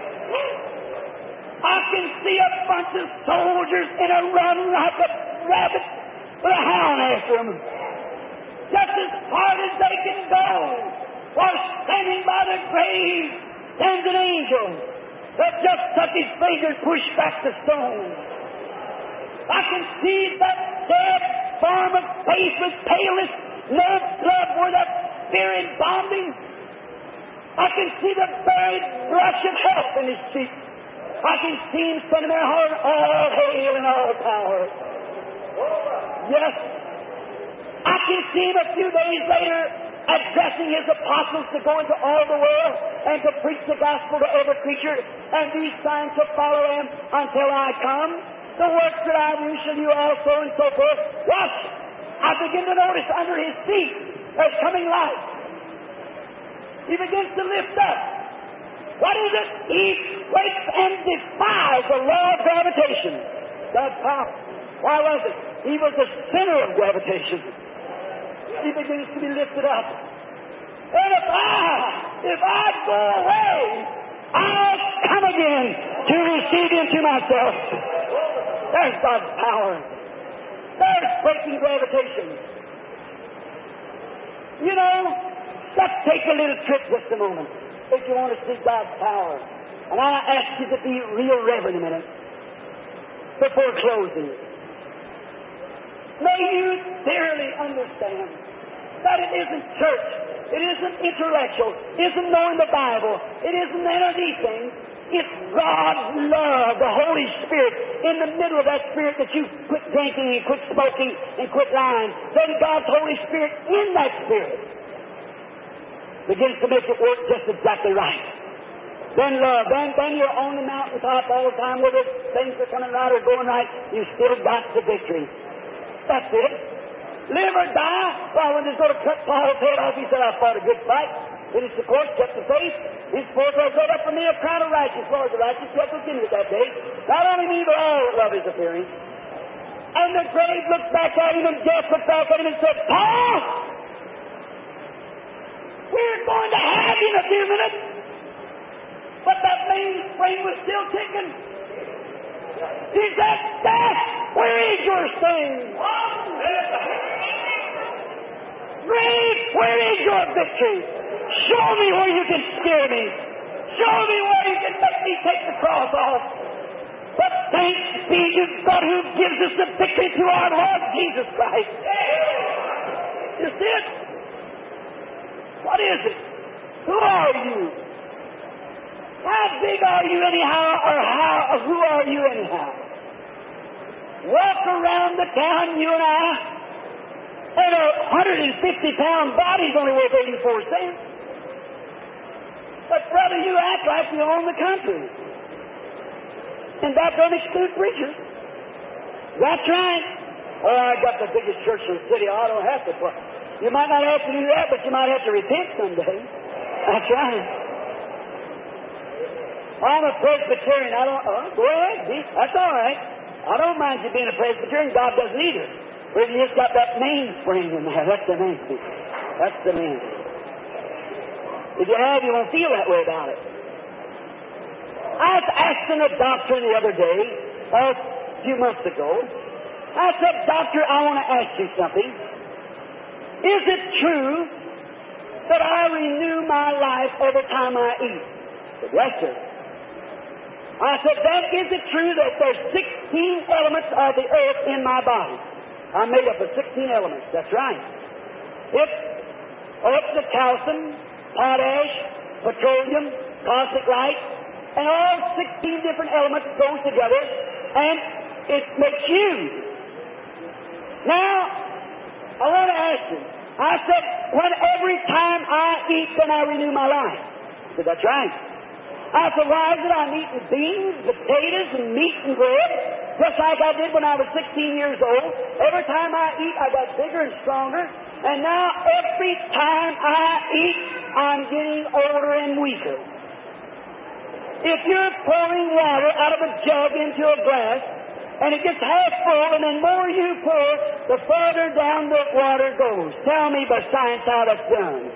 I can see a bunch of soldiers in a run like a rabbit with a hound after them. Just as hard as they can go. While standing by the grave stands an angel that just took his finger and pushed back the stone. I can see that dead form of face with paleness, no blood where that spirit bombing. I can see the buried blush of health in his cheek. I can see him standing there hollering, all hail and all power. Yes. I can see him a few days later addressing his apostles to go into all the world and to preach the gospel to every creature, and these signs shall follow them until I come. The works that I do shall you also, and so forth. Watch! I begin to notice under his feet there's coming light. He begins to lift up. What is it? He breaks and defies the law of gravitation. God's power. Why was it? He was the center of gravitation. He begins to be lifted up. And if I go away, I'll come again to receive Him to myself. There's God's power. There's breaking gravitation. You know, let's take a little trip just a moment if you want to see God's power. And I ask you to be real reverent a minute before closing. May you thoroughly understand that it isn't church, it isn't intellectual, it isn't knowing the Bible, it isn't any of these things. It's God's love, the Holy Spirit, in the middle of that Spirit that you quit drinking and quit smoking and quit lying. Then God's Holy Spirit in that Spirit begins to make it work just exactly right. Then love, then you're on the mountaintop all the time, whether things are coming right or going right, you still got the victory. That's it. Live or die. Well, when they're going to cut Paul's head off, he said, I fought a good fight. Finished the course, kept the faith. Henceforth I set up for me a crown of righteousness. Lord, the righteous shall begin with that day. Not only me, but all that love is appearing. And the grave looked back at him, and death looked back at him and said, Paul, we're going to have you in a few minutes. but that mainspring was still ticking. He said, "Death, where is your sting? Grave, where is your victory? Show me where you can scare me. Show me where you can make me take the cross off." But thanks be to God who gives us the victory through our Lord Jesus Christ. You see it? What is it? Who are you? How big are you anyhow, or who are you anyhow? Walk around the town, you and I, and a 150-pound body's only worth 84 cents. But brother, you act like you own the country. And that don't exclude preachers. That's right. Oh, I got the biggest church in the city. I don't have to. You might not have to do that, but you might have to repent someday. That's right. I'm a Presbyterian. Go ahead. That's all right. I don't mind you being a Presbyterian. God doesn't either. But you just got that mainspring in there. That's the main thing. That's the main thing. If you have, you won't feel that way about it. I was asking a doctor the other day, a few months ago. I said, "Doctor, I want to ask you something. Is it true that I renew my life every time I eat?" He said, "Yes, sir." I said, "Then is it true that there's 16 elements of the earth in my body?" I'm made up of 16 elements. That's right. It's the calcium, potash, petroleum, caustic light, and all 16 different elements go together, and it makes you. Now, I want to ask you. I said, every time I eat, then I renew my life. He said, "That's right." I said, "Why is it I'm eating beans, potatoes, and meat and bread, just like I did when I was 16 years old? Every time I eat, I got bigger and stronger. And now every time I eat, I'm getting older and weaker. If you're pouring water out of a jug into a glass, and it gets half full, and the more you pour, the farther down the water goes. Tell me by science how that's done.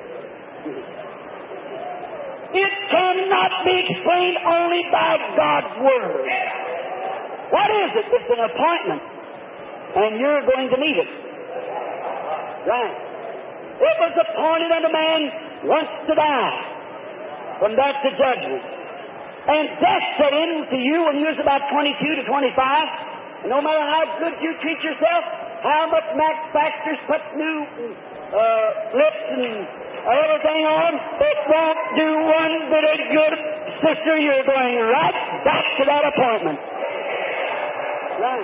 It cannot be explained only by God's Word. What is it? It's an appointment, and you're going to meet it. Right. It was appointed unto man once to die. From that to judgment. And death set in to you when you was about 22 to 25. And no matter how good you treat yourself, how much Max Baxter's put new lips and everything on, it won't do one bit of good. Sister, you're going right back to that appointment. Right.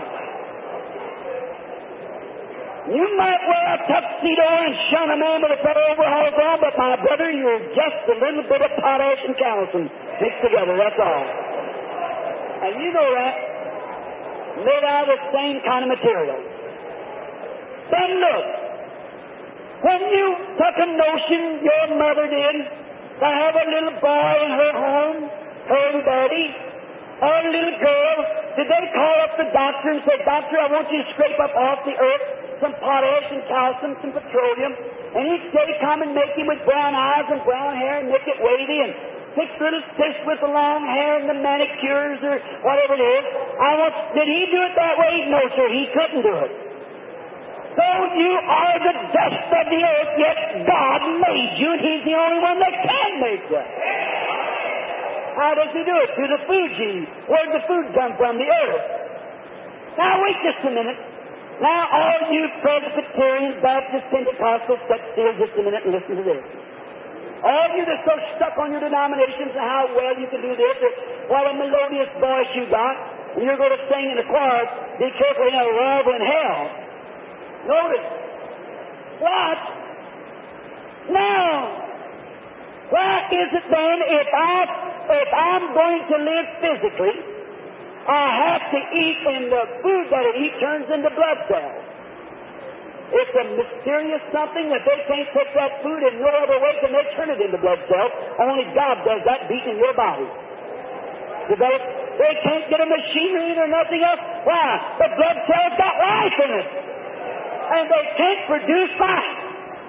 You might wear a tuxedo and shun a man with a pair of overalls on, but my brother, you're just a little bit of potash and calcium mixed together, that's all. And you know that. Made out of the same kind of material. Then look, when you took a notion, your mother did, to have a little boy in her home, her and daddy, or a little girl, did they call up the doctor and say, "Doctor, I want you to scrape up off the earth some potash and calcium, some petroleum, and each day come and make him with brown eyes and brown hair and make it wavy, and fix little fish with the long hair and the manicures or whatever it is." Did he do it that way? No, sir, he couldn't do it. So you are the dust of the earth, yet God made you, and He's the only one that can make you. How does He do it? Through the food you eat. Where'd the food come from? The earth. Now wait just a minute. Now all you Presbyterians, Baptists, Pentecostals, sit still just a minute and listen to this. All you that's so stuck on your denominations and how well you can do this, or what a melodious voice you got, and you're going to sing in the choir, be careful, you know, rival in hell. Notice. What? Now, why is it then if I'm going to live physically, I have to eat, and the food that I eat turns into blood cells? It's a mysterious something that they can't take that food in no other way can they turn it into blood cells. Only God does that beating in your body. They can't get a machinery or nothing else. Why? The blood cells got life in it. And they can't produce life.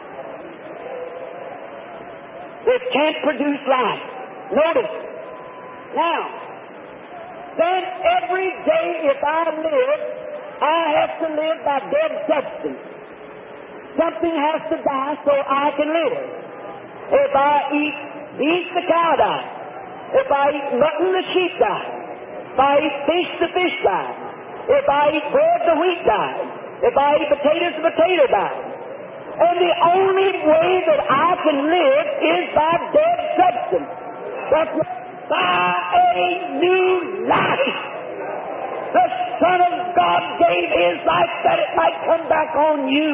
They can't produce life. Notice, Now, then every day if I live, I have to live by dead substance. Something has to die so I can live. If I eat beef, the cow dies. If I eat mutton, the sheep dies. If I eat fish, the fish dies. If I eat bread, the wheat dies. If I eat potatoes, the potato dies. And the only way that I can live is by dead substance. That's by a new life. The Son of God gave His life that it might come back on you.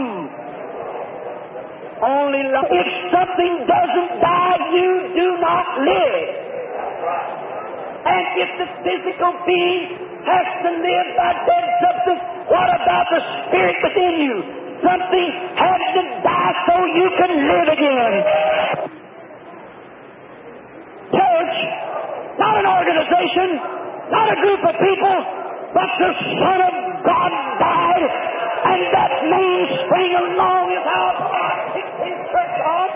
Only life. If something doesn't die, you do not live. And if the physical being has to live by dead substance, what about the spirit within you? Something has to die so you can live again. Church, not an organization, not a group of people, but the Son of God died, and that mainspring along is how God picked His church off.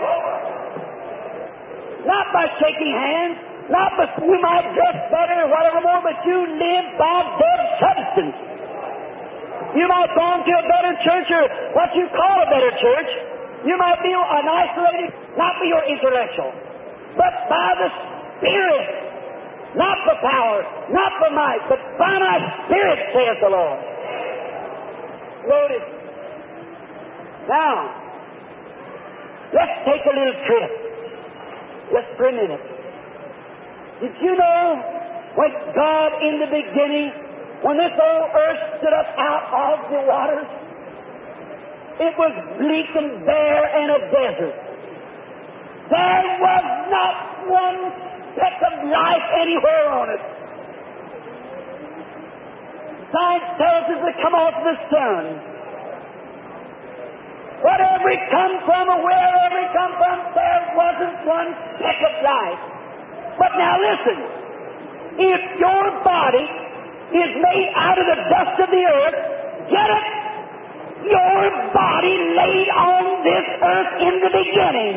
Not by shaking hands, not by you might dress better or whatever more, but you live by dead substance. You might belong to a better church or what you call a better church. You might be an isolated, not by your intellectual, but by the Spirit. Not for power, not for might, but by my Spirit, saith the Lord. Notice. Now, let's take a little trip. Just for a minute. Did you know when God in the beginning, when this old earth stood up out of the waters, it was bleak and bare and a desert. There was not one speck of life anywhere on it. Science tells us to come off the sun. Whatever it come from or wherever it come from, there wasn't one speck of life. But now listen, if your body is made out of the dust of the earth, get it? Your body laid on this earth in the beginning.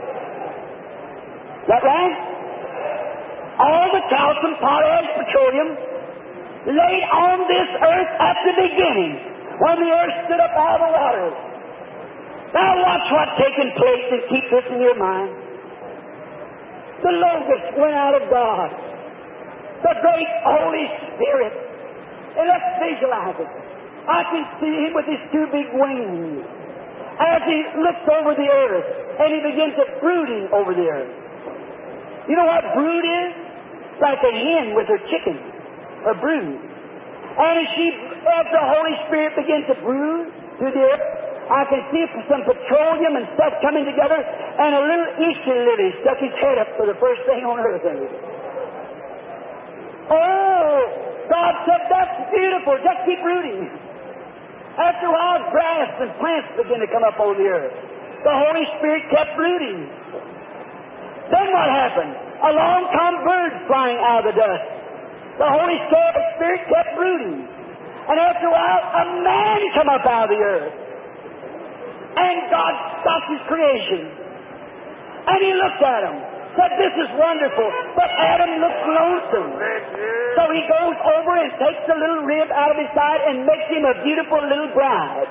Is that right? All the calcium, potash, petroleum laid on this earth at the beginning when the earth stood up out of the waters. Now watch what's taking place and keep this in your mind. The Logos went out of God, the great Holy Spirit. And let's visualize it. I can see Him with His two big wings as He looks over the earth and He begins to brooding over the earth. You know what brood is? Like a hen with her chicken, a brood. And as the Holy Spirit begins to brood through the earth, I can see some petroleum and stuff coming together, and a little Easter lily stuck his head up for the first thing on earth. Oh, God said, that's beautiful, just keep rooting. After a while, grass and plants begin to come up on the earth. The Holy Spirit kept rooting. Then what happened? Along come birds flying out of the dust. The Holy Spirit kept rooting. And after a while, a man come up out of the earth. And God stopped His creation. And He looked at him, said, this is wonderful. But Adam looked lonesome. So he goes over and takes a little rib out of his side and makes him a beautiful little bride.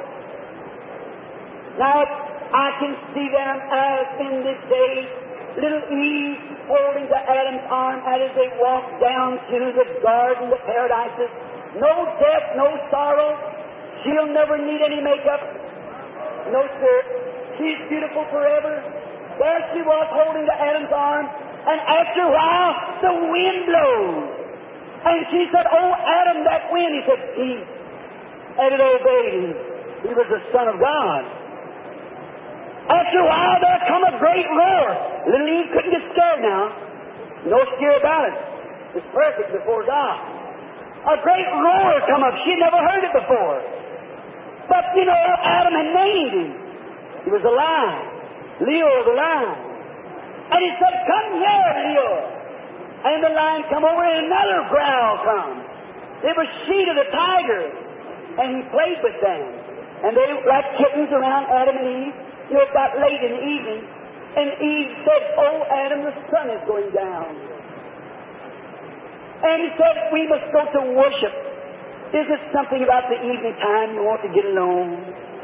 Now, I can see them as in this day, little Eve holding to Adam's arm as they walk down to the garden of paradises. No death, no sorrow. She'll never need any makeup. No, sir. She's beautiful forever. There she was holding to Adam's arm, and after a while, the wind blows. And she said, oh, Adam, that wind. He said, peace. And it obeyed him. He was the Son of God. After a while, there come a great roar. Little Eve couldn't get scared now. No scare about it. It's perfect before God. A great roar come up. She'd never heard it before. But, you know, Adam had named him. He was a lion. Leo the lion. And he said, come here, Leo. And the lion come over and another growl come. It was Sheeta the tiger. And he played with them. And they were like kittens around Adam and Eve. You know, it got late in the evening. And Eve said, oh, Adam, the sun is going down. And he said, we must go to worship. Is it something about the evening time you want to get alone?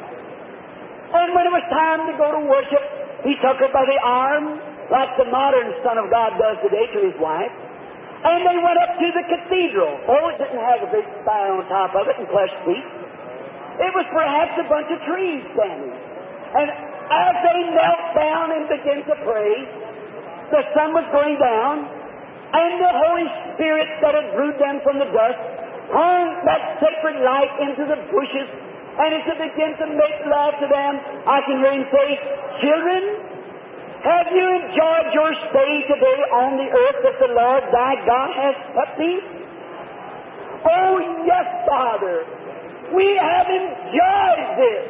And when it was time to go to worship, he took her by the arm, like the modern Son of God does today to his wife. And they went up to the cathedral. Oh, it didn't have a big spire on top of it and plush seats. It was perhaps a bunch of trees standing. And as they knelt down and began to pray, the sun was going down, and the Holy Spirit that had brewed them from the dust hung that sacred light into the bushes, and as it began to make love to them, I can hear him say, children, have you enjoyed your stay today on the earth that the Lord thy God has put thee? Oh, yes, Father, we have enjoyed this.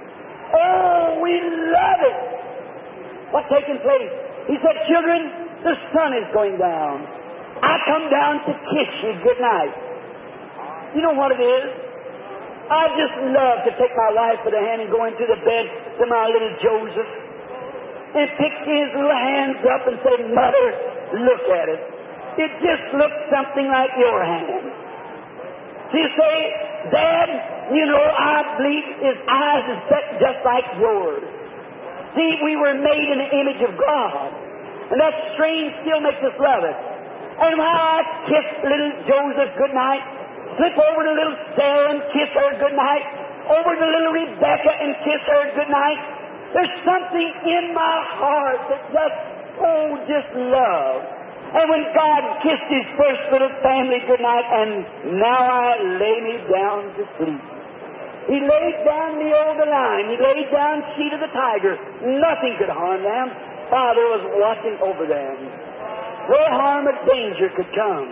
Oh, we love it. What's taking place? He said, children, the sun is going down. I come down to kiss you good night. You know what it is? I just love to take my wife by the hand and go into the bed to my little Joseph and pick his little hands up and say, Mother, look at it. It just looks something like your hand. So you say, Dad, you know, I believe his eyes is set just like yours. See, we were made in the image of God. And that strain still makes us love it. And while I kiss little Joseph goodnight, slip over to little Sarah and kiss her goodnight, over to little Rebecca and kiss her goodnight, there's something in my heart that just love. And when God kissed His first little family goodnight, and now I lay me down to sleep. He laid down the old line. He laid down Sheet of the tiger. Nothing could harm them. Father was watching over them. No harm or danger could come.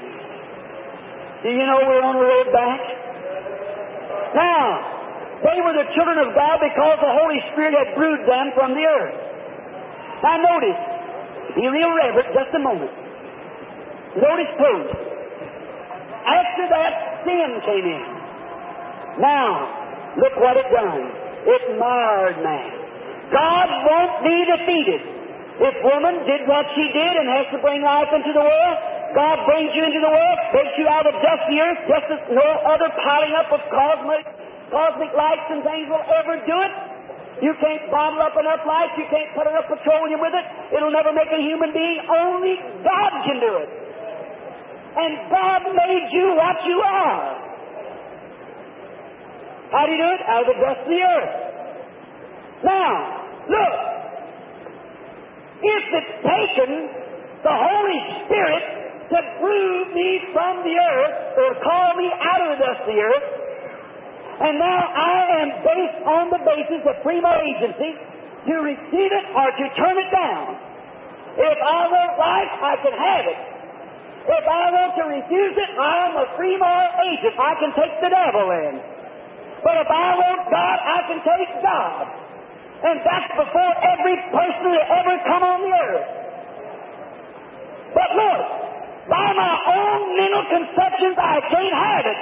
Do you know we're on the road back? Now, they were the children of God because the Holy Spirit had brewed them from the earth. Now notice, be real reverent just a moment. Notice close. After that, sin came in. Now, look what it done. It marred man. God won't be defeated. If woman did what she did and has to bring life into the world, God brings you into the world, takes you out of dust the earth, just as no other piling up of cosmic lights and things will ever do it. You can't bottle up enough light. You can't put enough petroleum with it. It'll never make a human being. Only God can do it. And God made you what you are. How do you do it? Out of the dust of the earth. Now, look. If it's taken the Holy Spirit to brew me from the earth, or call me out of the dust of the earth, and now I am based on the basis of free moral agency to receive it or to turn it down. If I want life, I can have it. If I want to refuse it, I am a free moral agent. I can take the devil in. But if I want God, I can take God. And that's before every person that ever come on the earth. But look, by my own mental conceptions, I can't have it.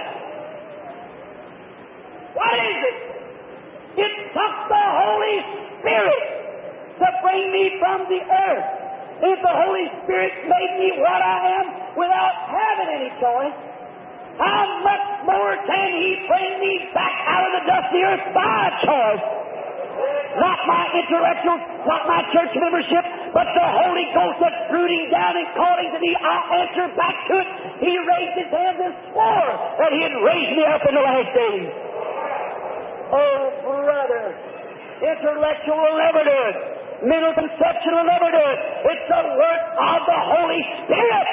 What is it? It took the Holy Spirit to bring me from the earth. If the Holy Spirit made me what I am without having any choice, how much more can He bring me back out of the dust of the earth by choice? Not my intellectual, not my church membership, but the Holy Ghost that's brooding down and calling to me. I answer back to it. He raised His hands and swore that He'd raise me up in the last days. Oh, brother, intellectual will never do it. Mental conception will never do it. It's the work of the Holy Spirit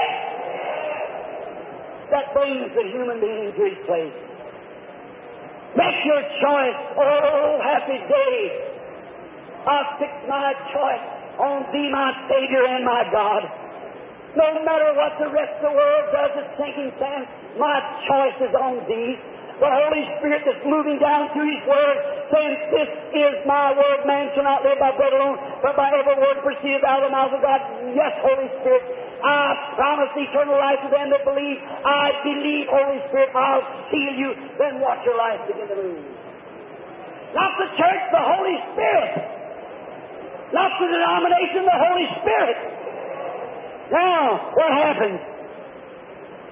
that brings the human being to his place. Make your choice. Oh, happy day. I'll fix my choice on Thee, my Savior and my God. No matter what the rest of the world does, it's sinking sand. My choice is on Thee. The Holy Spirit that's moving down through His Word, saying, this is my word, man shall not live by bread alone, but by every word proceedeth out of the mouth of God. Yes, Holy Spirit, I promise eternal life to them that believe. I believe, Holy Spirit, I'll seal you. Then watch your life begin to move. Not the church, the Holy Spirit. Not the denomination, the Holy Spirit. Now, what happens?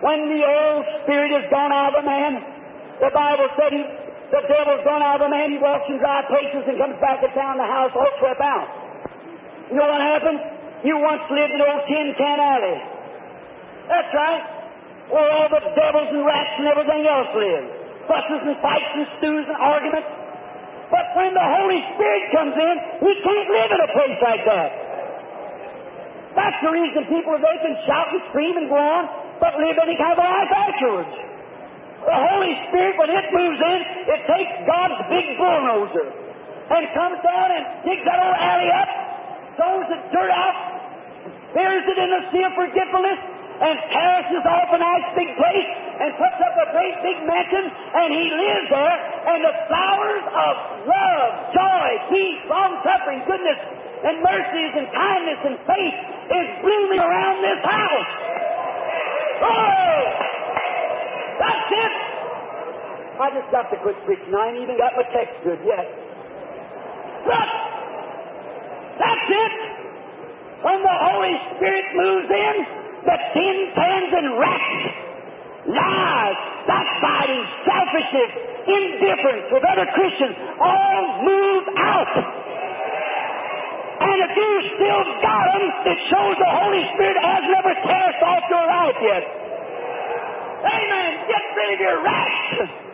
When the old spirit is gone out of a man, the Bible said the devil's gone out of a man, he walks in dry places and comes back and found the house all swept out. You know what happened? You once lived in old Tin Can Alley. That's right. Where all the devils and rats and everything else live. Fusses and fights and stews and arguments. But when the Holy Spirit comes in, He can't live in a place like that. That's the reason people today can shout and scream and go on, but live any kind of life afterwards. The Holy Spirit, when it moves in, it takes God's big bulldozer and comes down and digs that old alley up, throws the dirt out, buries it in the sea of forgetfulness, and terraces off a nice big place, and puts up a great big mansion, and He lives there, and the flowers of love, joy, peace, long-suffering, goodness, and mercies, and kindness, and faith is blooming around this house. Oh! That's it! I just got to quit preaching. I ain't even got my text good yet. Look! That's it! When the Holy Spirit moves in, the tin cans and rats, lies, backbiting, selfishness, indifference with other Christians all move out. And if you still got them, it shows the Holy Spirit has never cast off your life yet. Amen. Get rid of your rats.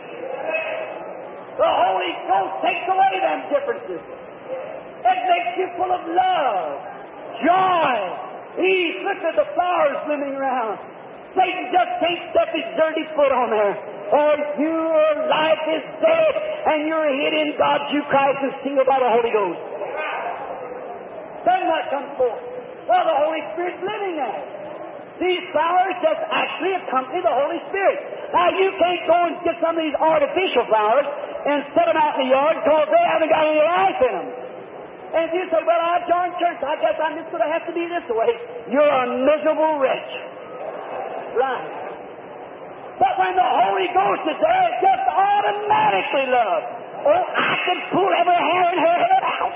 The Holy Ghost takes away them differences. It makes you full of love, joy, peace. Look at the flowers blooming around. Satan just can't step his dirty foot on there. Or your life is dead and you're hid in God through Christ and sealed by the Holy Ghost. Then what comes forth? Well, the Holy Spirit's living there. These flowers just actually accompany the Holy Spirit. Now, you can't go and get some of these artificial flowers and set them out in the yard because they haven't got any life in them. And if you say, well, I joined church, I guess I'm just going to have to be this way, you're a miserable wretch. Right. But when the Holy Ghost is there, it's just automatically love. Oh, I can pull every hair in her head out.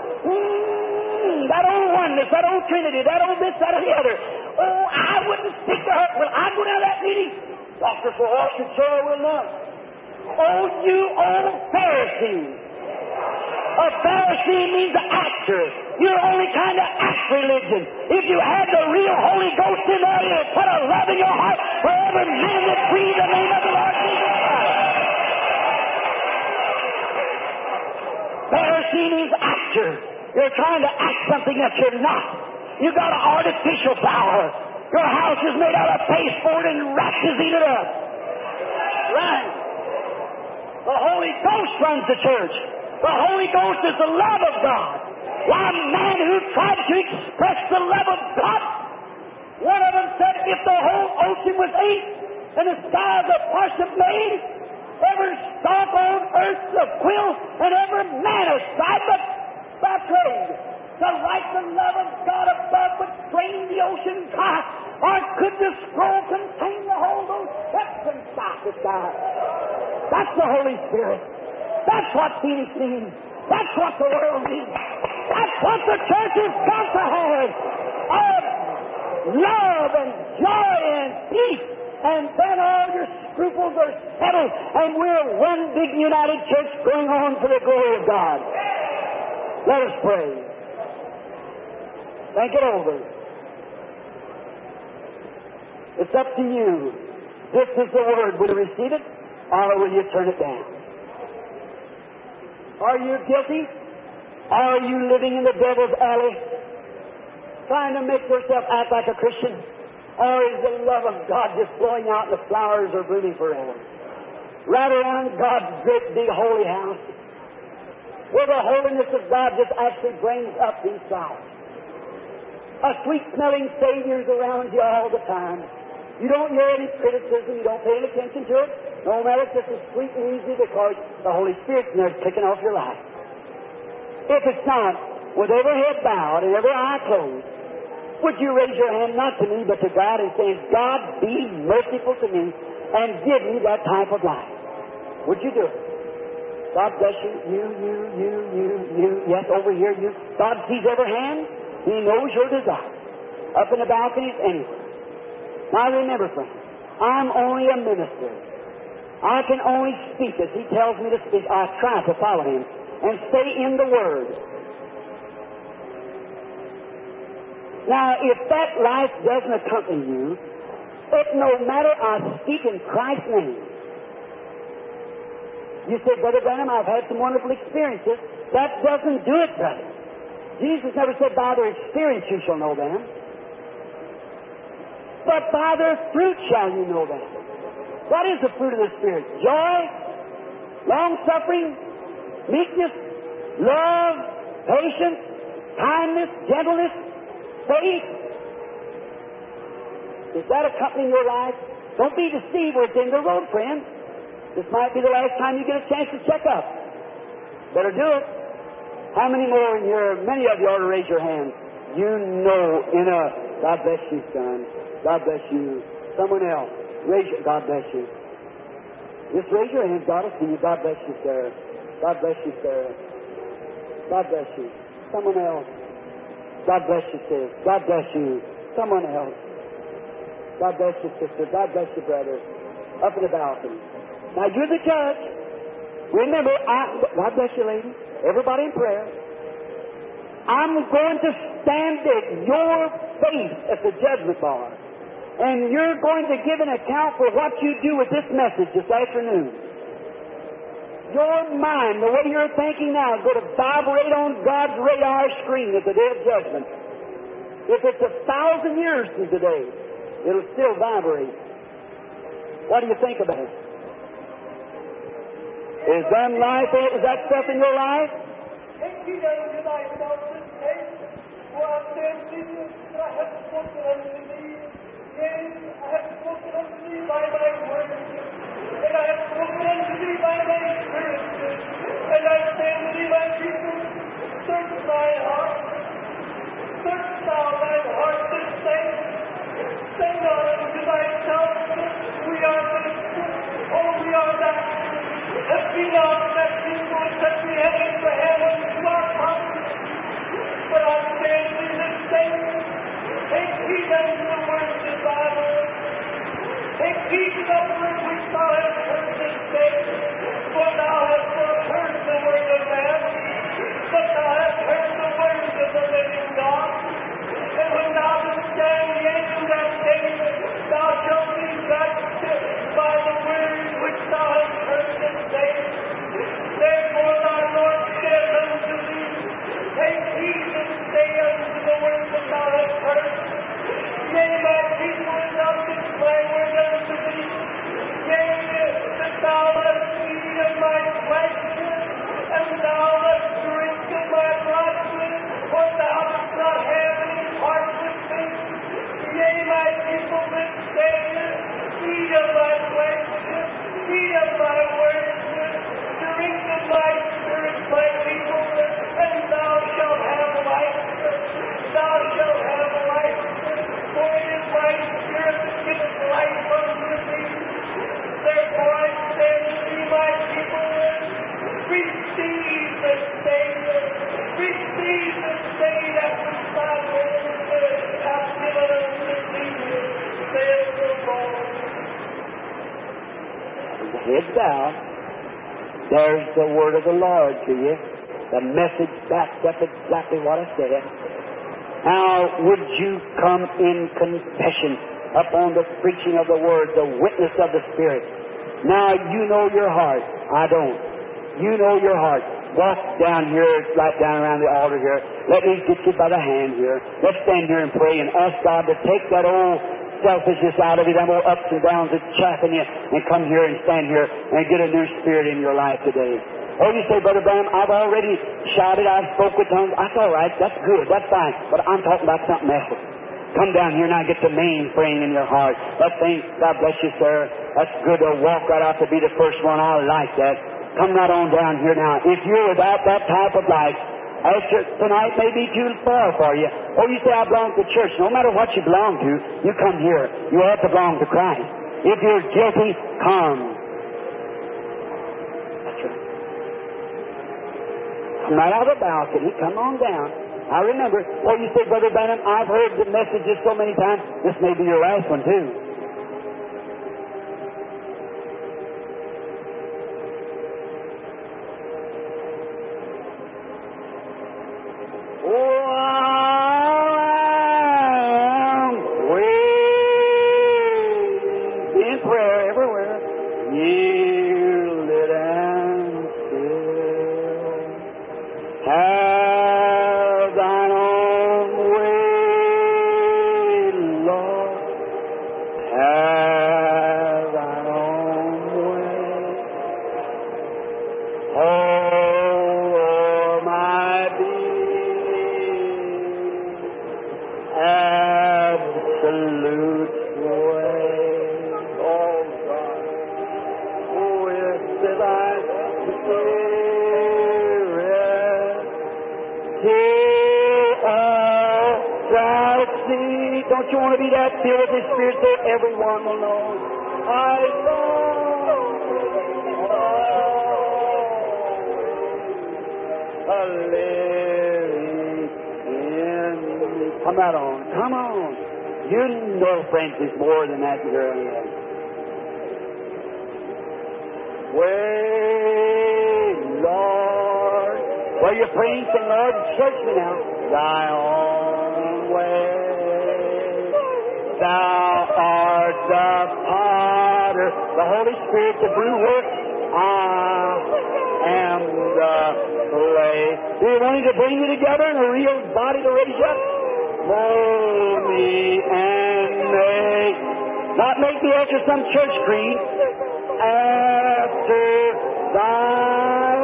That old oneness, that old Trinity, that old this, that, or the other. Oh, I wouldn't speak to her. Will I go down to that meeting? Dr. Forrest, sure I will not. Oh, you old Pharisee. A Pharisee means an actor. You're only kind of act religion. If you had the real Holy Ghost in there, you'd put a love in your heart for every man that breathes the name of the Lord Jesus Christ. Pharisee means actor. You're trying to act something that you're not. You got an artificial power. Your house is made out of pasteboard and rats has eaten it up. Right. The Holy Ghost runs the church. The Holy Ghost is the love of God. One man who tried to express the love of God, one of them said, if the whole ocean was ink and the skies a parchment made, every stalk on earth a quill, and every man a scribe by trade, to write the love of God above would drain the ocean dry, or could the scroll contain the whole those depths and the sky? That's the Holy Spirit. That's what Phoenix needs. That's what the world needs. That's what the church has got to have. Love and joy and peace. And then all your scruples are settled. And we're one big united church going on for the glory of God. Let us pray. Think it over. It's up to you. This is the Word. Will you receive it? Or will you turn it down? Are you guilty? Are you living in the devil's alley? Trying to make yourself act like a Christian? Or is the love of God just flowing out and the flowers are blooming forever? Right around God's great big holy house, where the holiness of God just actually brings up these flowers. A sweet-smelling Savior's around you all the time. You don't hear any criticism. You don't pay any attention to it. No matter if it's sweet and easy because the Holy Spirit's in there kicking off your life. If it's not, with every head bowed and every eye closed, would you raise your hand not to me but to God and say, God, be merciful to me and give me that type of life? Would you do it? God bless you. You. Yes, over here, you. God sees every hand. He knows your desire. Up in the balconies, anywhere. Now remember, friends, I'm only a minister. I can only speak as He tells me to speak. I try to follow Him and stay in the Word. Now, if that life doesn't accompany you, it no matter I speak in Christ's name. You say, Brother Branham, I've had some wonderful experiences. That doesn't do it, brother. Jesus never said, by their experience you shall know them. But by their fruit shall you know them. What is the fruit of the Spirit? Joy, long-suffering, meekness, love, patience, kindness, gentleness, faith. Is that accompanying your life? Don't be deceived. We're at the end of the road, friend. This might be the last time you get a chance to check up. Better do it. How many more in here? Many of you ought to raise your hands. You know God bless you, son. God bless you. Someone else. God bless you. Just raise your hands. God will see you. God bless you, sir. God bless you, sir. God bless you. Someone else. God bless you, sis. God bless you. Someone else. God bless you, sister. God bless you, brother. Up in the balcony. Now, you're the judge. Remember, God bless you, lady. Everybody in prayer. I'm going to stand at your face at the judgment bar. And you're going to give an account for what you do with this message this afternoon. Your mind, the way you're thinking now, is going to vibrate on God's radar screen at the day of judgment. If it's 1,000 years from today, it'll still vibrate. What do you think about it? Is that stuff in your life? Yes, I have spoken unto thee by my word, and I have spoken unto thee by my spirit, and I say unto thee, my people, search thine heart, search thou thine heart this day, say not unto thyself, we are this, or we are that, and be not that people that we have Abraham unto our fathers, but I say unto thee this day, take heed unto the words of thy Lord. Take heed to the word which thou hast heard this day. For thou hast not heard the word of man, but thou hast heard the words of the living God. And when thou dost stand yet to that day, thou shalt be judged by the words which thou hast heard this day. Therefore thy Lord saith unto thee, take heed this day unto the words that thou hast heard. Yea, my people, thou didst my word unto thee. Yea, that thou hast eaten of my flesh, and thou hast drink of my blood, for thou dost not have any part with me. Yea, my people, this day, eat of my flesh, eat of my words, drink of my spirit, my people, and thou shalt have life. Thou shalt have life. For it is my spirit that giveth life unto thee. Therefore I say unto thee, my people, receive this day. Receive this day that which thy Lord hath given unto thee, saith the Lord. Head bowed. There's the word of the Lord to you. The message backs up exactly what I said. Now, would you come in confession upon the preaching of the Word, the witness of the Spirit? Now, you know your heart. I don't. You know your heart. Walk down here, right down around the altar here. Let me get you by the hand here. Let's stand here and pray and ask God to take that old selfishness out of you, them old ups and downs that's chaffing you, and come here and stand here and get a new spirit in your life today. Oh, you say, Brother Branham, I've already shouted, I've spoke with tongues. That's all right. That's good. That's fine. But I'm talking about something else. Come down here now and get the main thing in your heart. That thing, God bless you, sir. That's good to walk right out to be the first one. I like that. Come right on down here now. If you're without that type of life, tonight may be too far for you. Oh, you say, I belong to church. No matter what you belong to, you come here. You ought to belong to Christ. If you're guilty, come. Right out of the balcony, come on down. I remember, well, you say, Brother Branham, I've heard the messages so many times, this may be your last one too. Oh, my being, absolute way. Oh, God. Oh, yes, divine Spirit, till all shall see. Don't you want to be that filled with His Spirit so everyone will know? I long a living in me. Come right on. Come on. You know, friends, is more than that girl. Way, Lord. Well, you're praying, say, Lord, search me now. Thy own way. Thou art the potter, the Holy Spirit, the brewer. I am the clay. Do you want Him to bring you together in a real body to raise you up? Mold me and make, not make me after some church creed, after Thy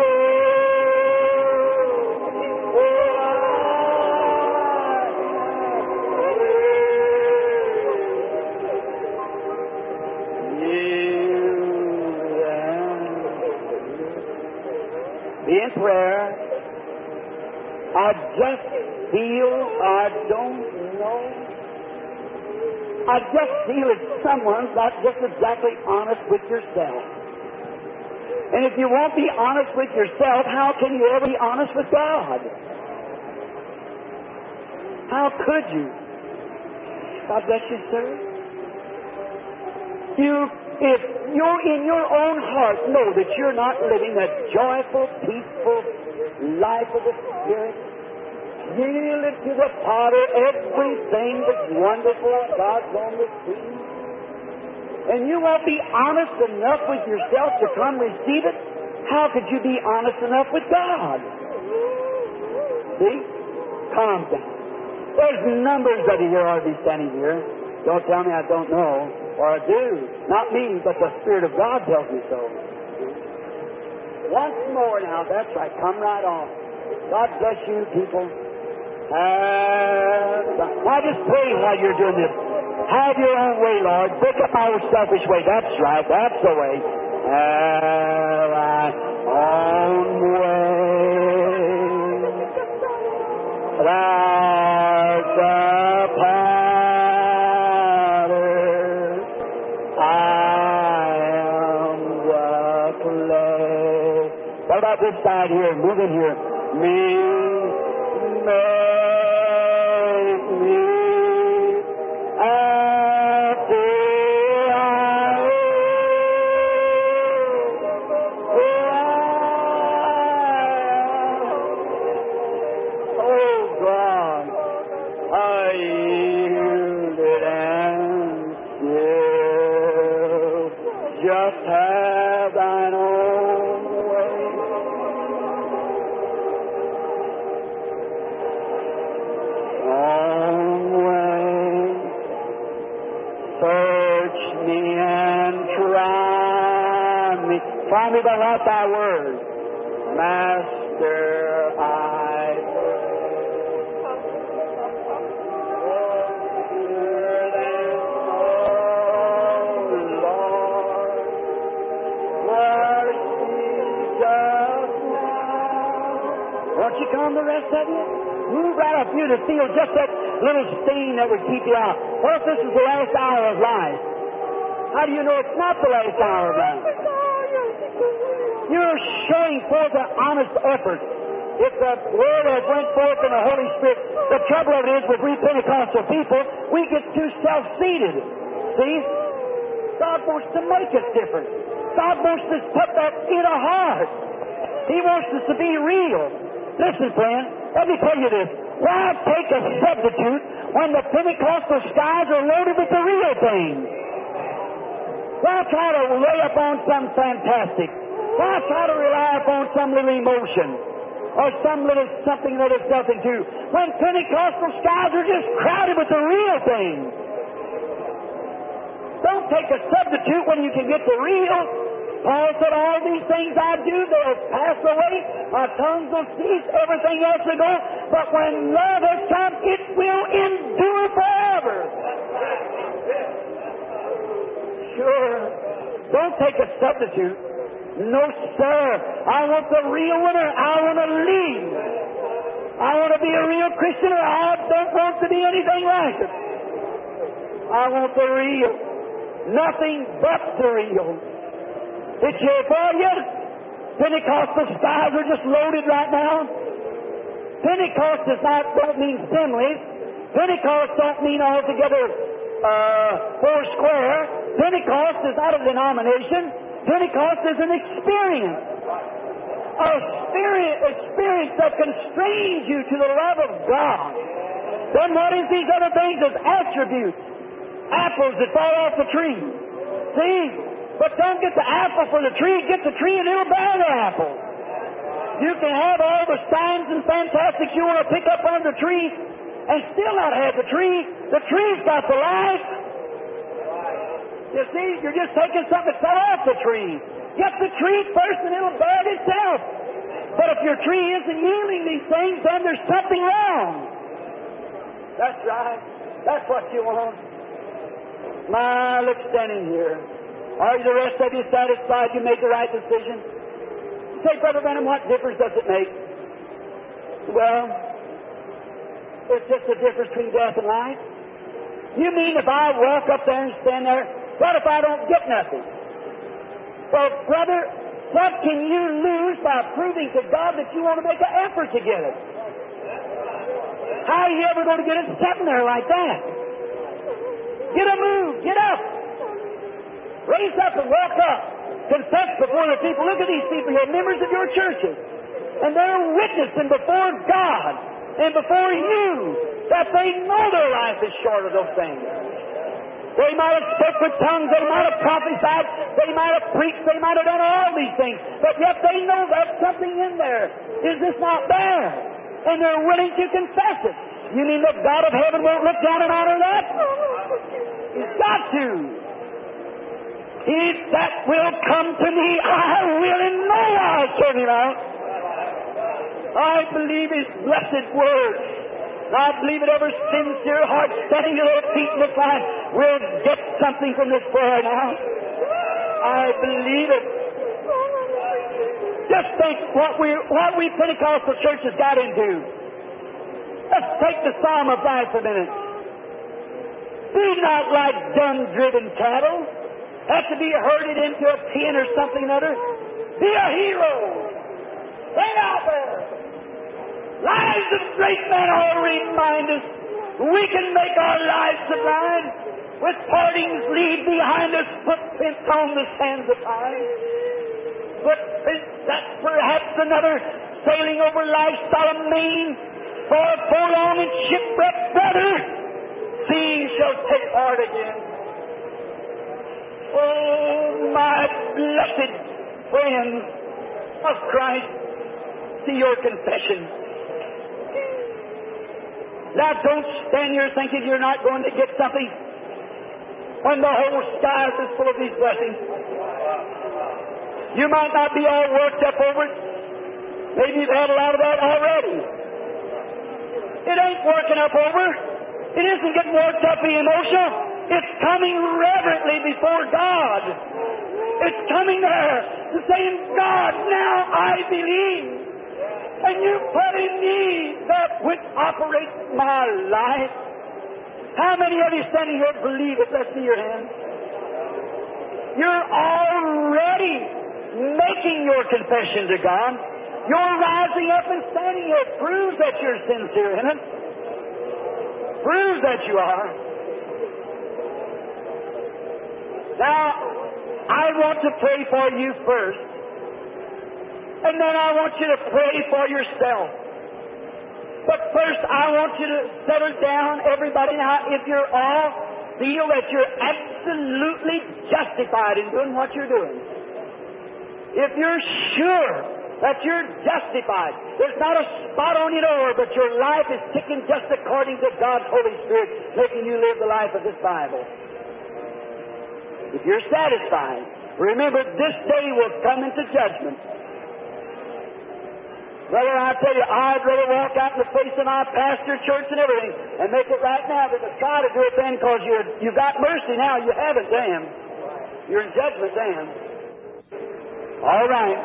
in prayer, I just feel, I don't know, I just feel that someone's not just exactly honest with yourself. And if you won't be honest with yourself, how can you ever be honest with God? How could you? God bless you, sir. If you're in your own heart, know that you're not living a joyful, peaceful life of the Spirit. Yielded to the potter, everything that's wonderful, God's on the scene. And you won't be honest enough with yourself to come receive it. How could you be honest enough with God? See? Calm down. There's numbers of you here ought to be standing here. Don't tell me I don't know, or I do. Not me, but the Spirit of God tells me so. Once more now, that's right. Come right on. God bless you, people. Now just pray while you're doing this. Have your own way, Lord. Break up my own selfish way. That's right. That's the way. Have thy own way. Thou's the potter. I am the clay. What about this side here? Move in here. Make me after I oh God, I yielded and still just have thine own way. Search me and try me. Try me by what thy word. Master, I won't you come, the rest of you? Move right up here to feel just that little sting that would keep you out. What if this is the last hour of life? How do you know it's not the last hour of life? You're showing forth an honest effort. If the Word has went forth in the Holy Spirit, the trouble of it is with we Pentecostal people, we get too self-seated. See? God wants to make us different. God wants to put that in our heart. He wants us to be real. Listen, friend, let me tell you this. Why take a substitute when the Pentecostal skies are loaded with the real thing? Why try to lay upon some fantastic? Why try to rely upon some little emotion or some little something that has nothing to? When Pentecostal skies are just crowded with the real thing. Don't take a substitute when you can get the real. Paul said, all these things I do, they'll pass away. My tongue will cease, everything else will go. But when love has come, it will endure forever. Sure. Don't take a substitute. No, sir. I want the real one, or I want to leave. I want to be a real Christian, or I don't want to be anything like it. I want the real. Nothing but the real. It's here for you. Pentecostal skies are just loaded right now. Pentecost don't mean assemblies. Pentecost don't mean altogether four square. Pentecost is not a denomination. Pentecost is an experience. Experience that constrains you to the love of God. Then what is these other things as attributes? Apples that fall off the tree. See? But don't get the apple for the tree. Get the tree and it'll bear the apple. You can have all the signs and fantastics you want to pick up on the tree and still not have the tree. The tree's got the life. You see, you're just taking something that fell off the tree. Get the tree first and it'll bear it itself. But if your tree isn't yielding these things, then there's something wrong. That's right. That's what you want. My, look, standing here. Are the rest of you satisfied you made the right decision? You say, Brother Branham, what difference does it make? Well, it's just the difference between death and life. You mean if I walk up there and stand there, what if I don't get nothing? Well, brother, what can you lose by proving to God that you want to make an effort to get it? How are you ever going to get it sitting there like that? Get a move. Get up. Raise up and walk up. Confess before the people. Look at these people here, members of your churches. And they're witnessing before God and before you that they know their life is short of those things. They might have spoke with tongues, they might have prophesied, they might have preached, they might have done all these things, but yet they know there's something in there. Is this not there? And they're willing to confess it. You mean that God of heaven won't look down and honor that? He's got to. He that will come to me, I will in no wise turn him out. I believe His blessed word. I believe that every sincere heart standing to their feet in this line will get something from this prayer now. I believe it. Just think what we Pentecostal churches got into. Let's take the Psalm of life for a minute. Be not like dumb-driven cattle. Have to be herded into a pen or something or other. Be a hero. Stay out there. Lives of great men all remind us we can make our lives sublime. With partings leave behind us footprints on the sands of time. Footprints that perhaps another sailing over life's solemn main for long and shipwrecked brother, sea shall take heart again. Oh, my blessed friends of Christ, see your confession. Now, don't stand here thinking you're not going to get something when the whole sky is full of these blessings. You might not be all worked up over it. Maybe you've had a lot of that already. It ain't working up over. It isn't getting worked up and emotional. It's coming reverently before God. It's coming there and saying, God, now I believe. And you put in me that which operates my life. How many of you standing here believe it? Let's see your hands. You're already making your confession to God. You're rising up and standing here. Proves that you're sincere in it. Proves that you are. Now, I want to pray for you first. And then I want you to pray for yourself. But first, I want you to settle down, everybody. Now, if you're all feel that you're absolutely justified in doing what you're doing, if you're sure that you're justified, there's not a spot on your door, but your life is ticking just according to God's Holy Spirit, making you live the life of this Bible. If you're satisfied, Remember, this day will come into judgment. Brother, I tell you, I'd rather walk out in the face of my pastor, church, and everything and make it right now than to try to do it then, because you've got mercy now. You haven't then. You're in judgment then. All right.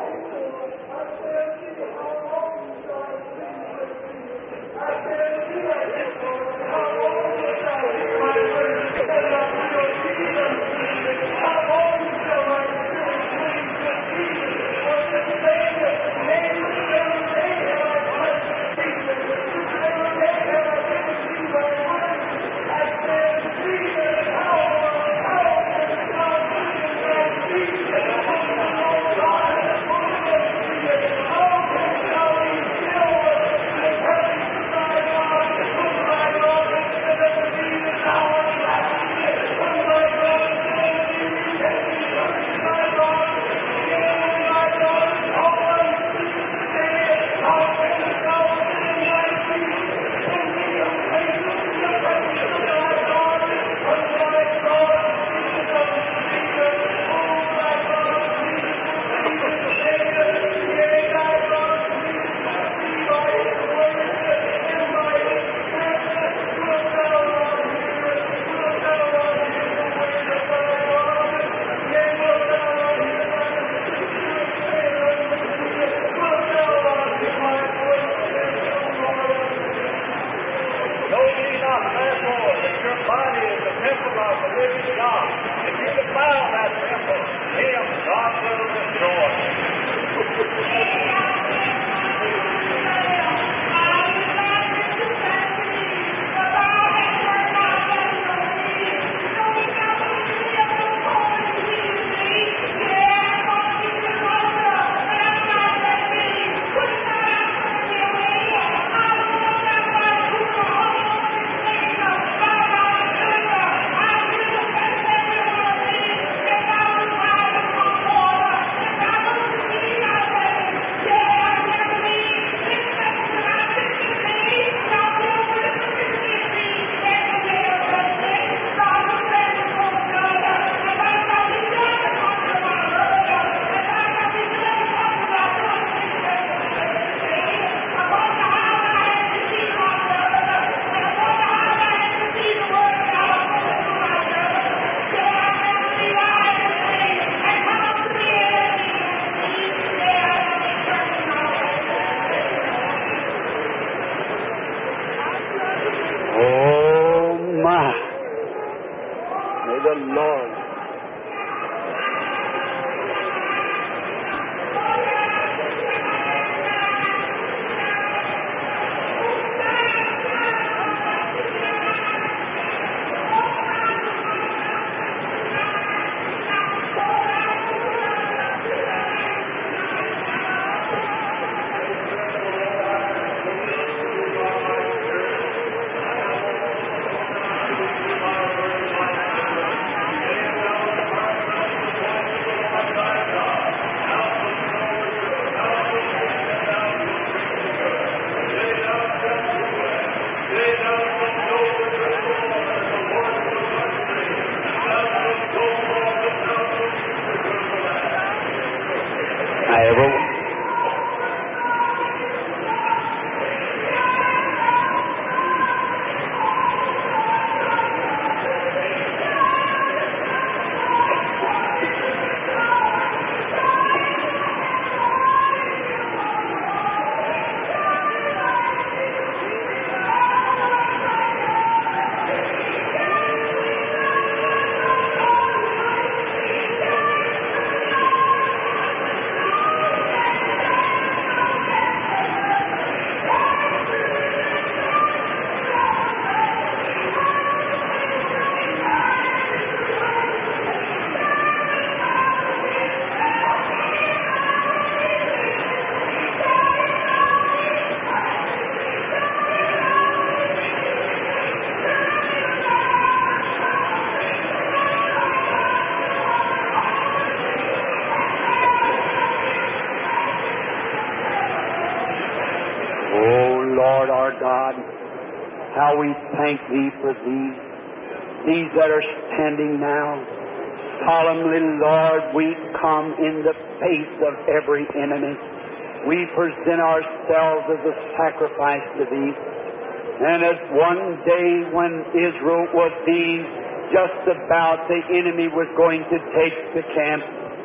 How we thank Thee for these that are standing now. solemnly, Lord, we come in the face of every enemy. We present ourselves as a sacrifice to Thee. And as one day when Israel was being just about, the enemy was going to take the camp.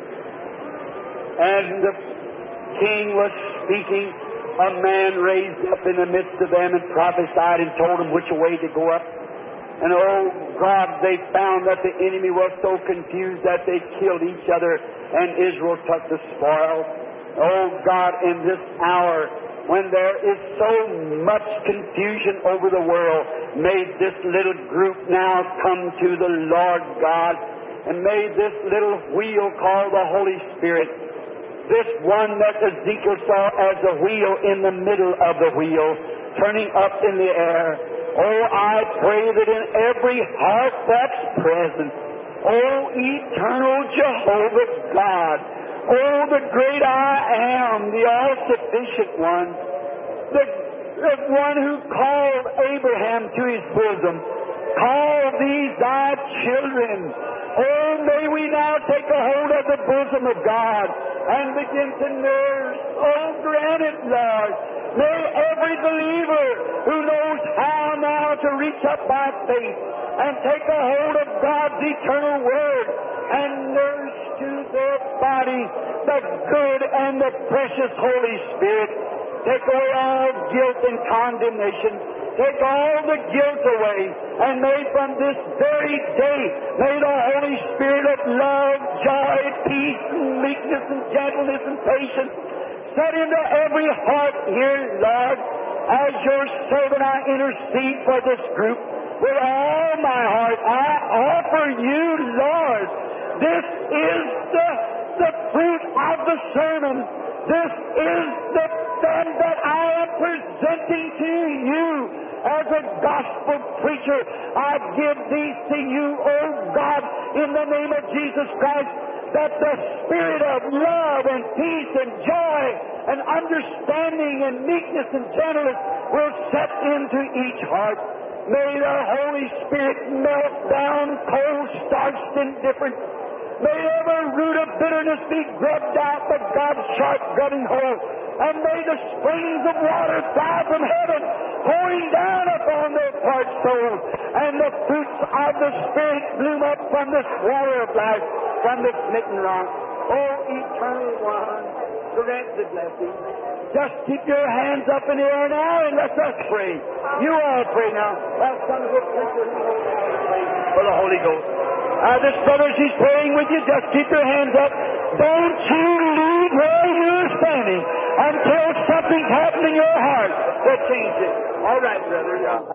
And the king was speaking. A man raised up in the midst of them and prophesied and told them which way to go up. And oh God, they found that the enemy was so confused that they killed each other and Israel took the spoil. Oh God, in this hour when there is so much confusion over the world, may this little group now come to the Lord God, and may this little wheel called the Holy Spirit, this one that Ezekiel saw as a wheel in the middle of the wheel, turning up in the air. Oh, I pray that in every heart that's present, oh, eternal Jehovah God, oh, the great I am, the all-sufficient one, the one who called Abraham to his bosom, call these thy children. Oh, may we now take a hold of the bosom of God and begin to nurse. Oh, grant it, Lord. May every believer who knows how now to reach up by faith and take a hold of God's eternal Word and nurse to their body the good and the precious Holy Spirit. Take away all guilt and condemnation. Take all the guilt away. And may from this very day, may the Holy Spirit of love, joy, peace, and meekness, and gentleness, and patience set into every heart here, Lord. As your servant, I intercede for this group with all my heart. I offer you, Lord. This is the fruit of the sermon. This is the thing that I am presenting to you as a gospel preacher. I give these to you, oh God, in the name of Jesus Christ, that the spirit of love and peace and joy and understanding and meekness and gentleness will set into each heart. May the Holy Spirit melt down cold, starched indifference. May every root of bitterness be grubbed out by God's sharp grubbing hole. And may the springs of water fly from heaven, pouring down upon their parched souls. And the fruits of the Spirit bloom up from this water of life, from this smitten rock. Oh, eternal one, grant the blessing. Just keep your hands up in the air now and let us pray. You all pray now. Well, some good preacher for the Holy Ghost. This brother, she's praying with you. Just keep your hands up. Don't you leave where you're standing until something's happened in your heart that changes it. All right, brother.